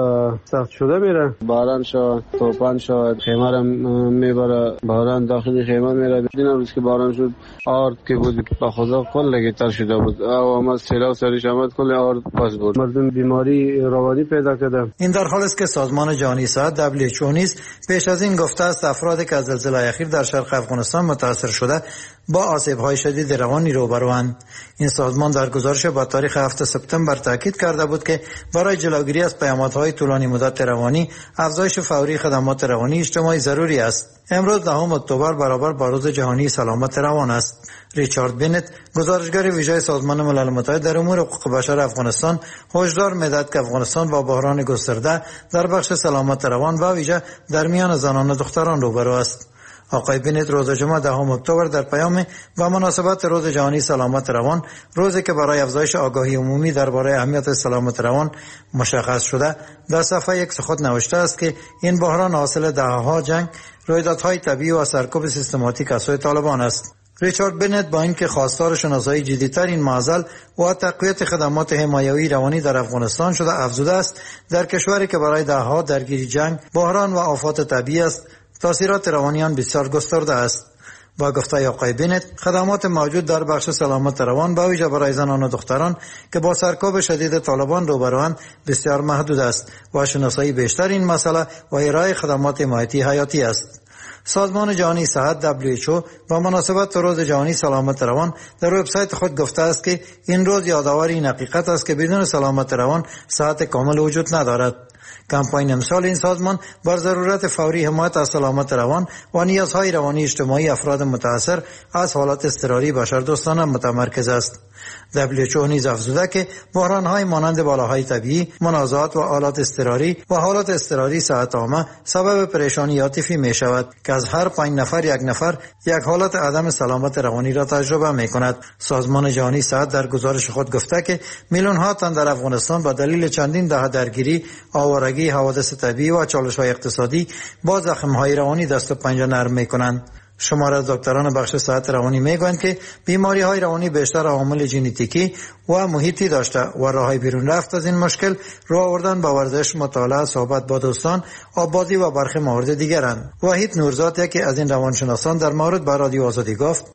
Speaker 2: سخت شده میره. باران شد، طوفان شد، خیمه را میبره، باران داخل خیمه میره. این روز که باران شد آرد که بود به خدا کل تر شده بود. آمد سیلاب سرش آمد کل آرد پس بود. مردم بیماری روانی پیدا کرده.
Speaker 16: این در حالی است که سازمان جهانی صحت WHO نیز پیش از این گفته است افرادی که از زلزله اخیر در شرق افغانستان متاثر شده با آسیب‌های شدید روانی روبروند. این سازمان در گزارش با تاریخ 7 سپتامبر تاکید کرده بود که برای جلوگیری از پیامدهای طولانی مدت روانی افزایش فوری خدمات روانی اجتماعی ضروری است. امروز 10 اکتبر برابر با روز جهانی سلامت روان است. ریچارد بینت گزارشگر ویژه سازمان ملل متحد در امور حقوق بشر افغانستان هشدار می‌دهد که افغانستان با بحران گسترده در بخش سلامت روان و ویژه در میان زنان و دختران روبرو است. آقای بینت روز جمعه 10 اکتبر در پیام و مناسبت روز جهانی سلامت روان، روزی که برای افزایش آگاهی عمومی درباره اهمیت سلامت روان مشخص شده، در صفحه یک خود نوشته است که این بحران حاصل دهه‌ها جنگ، رویدادهای طبیعی و سرکوب سیستماتیک از سوی طالبان است. ریچارد بینت با اینکه خواستار شناسایی جدی‌تر این معضل و تقویت خدمات حمایوی روانی در افغانستان شده افزوده است، در کشوری که برای دهه‌ها درگیر جنگ، بحران و آفات طبیعی است، تاثیرات روانیان بسیار گسترده است. با گفته آقای بینت، خدمات موجود در بخش سلامت روان با ویژه برای زنان و دختران که با سرکوب شدید طالبان روبروند بسیار محدود است و شناسایی بیشتر این مسئله و ارائه خدمات حمایتی حیاتی است. سازمان جهانی صحت WHO با مناسبت روز جهانی سلامت روان در وبسایت خود گفته است که این روز یادآور این حقیقت است که بدون سلامت روان صحت کامل وجود ندارد. کمپاین امسال این سازمان بر ضرورت فوری حمایت از سلامت روان و نیازهای روانی اجتماعی افراد متاثر از حالات اضطراری بشردوستانه متمرکز است. WHO نیز افزوده که بحران‌های مانند بالاهای طبیعی، منازعات و حالات اضطراری و حالات اضطراری صحت عامه سبب پریشانی عاطفی می شود که از هر 5 نفر یک نفر یک حالت عدم سلامت روانی را تجربه می کند. سازمان جهانی صحت در گزارش خود گفته که میلیون‌ها تن در افغانستان با دلیل چندین دهه درگیری، آوارگی، حوادث طبیعی و چالش‌های اقتصادی با زخم‌های روانی دست و پنجه نرم می‌کنند. شمار از دکتران بخش صحت روانی میگویند که بیماری‌های روانی بیشتر عوامل ژنتیکی و محیطی داشته و راههای بیرون رفت از این مشکل راه آوردن با ورزش، مطالعه، صحبت با دوستان، آبادی و برخی موارد دیگرند. وحید نورزاد یکی از این روانشناسان در مورد با رادیو آزادی گفت: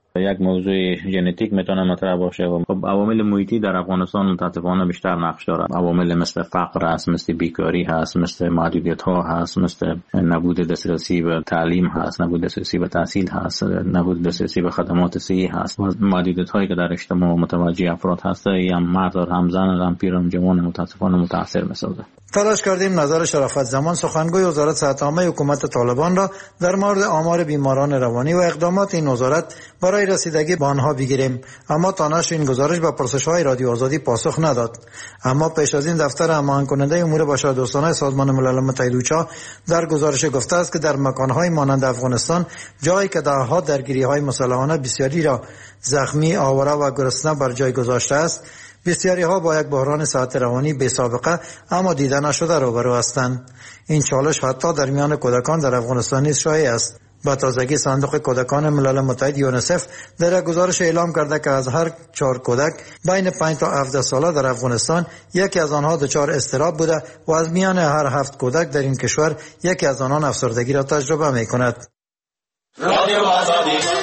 Speaker 17: یک موضوع ژنتیک میتونه مطرح باشه و خب عوامل محیطی در افغانستان متاسفانه بیشتر نقش داره. عوامل مثل فقر هست، مثل بیکاری هست، مثل محدودیت ها هست، مثل نبود دسترسی به تعلیم هست، نبود دسترسی به تحصیل هست، نبود دسترسی به خدمات صحی هست. محدودیت هایی که در اجتماع متوجه افراد هست، هم مرد هم زن هم پیر هم جوان متاسفانه متاثر می‌سازه.
Speaker 16: تلاش کردیم نظر شرافت زمان سخنگوی وزارت صحت عامه حکومت طالبان را در مورد آمار بیماران روانی و اقدامات این وزارت برای رسیدگی به آنها بگیریم، اما تا نشر این گزارش به پرسش‌های رادیو آزادی پاسخ نداد. اما پیش از این دفتر هماهنگ کننده امور بشردوستانه سازمان ملل متحد اوچا در گزارش گفته است که در مکان‌های مانند افغانستان، جایی که ده‌ها درگیری‌های مسلحانه بسیاری را زخمی، آواره و گرسنه بر جای گذاشته است، بسیاری ها با یک بحران صحت روانی بی سابقه اما دیده نشده روبرو هستند. این چالش حتی در میان کودکان در افغانستان نیز شایع است. با تازگی صندوق کودکان ملل متحد یونیسف در یک گزارش اعلام کرده که از هر 4 کودک بین 5 تا 17 ساله در افغانستان یکی از آنها دچار اضطراب بوده و از میان هر 7 کودک در این کشور یکی از آنان افسردگی را تجربه می کند. رادیو آزادی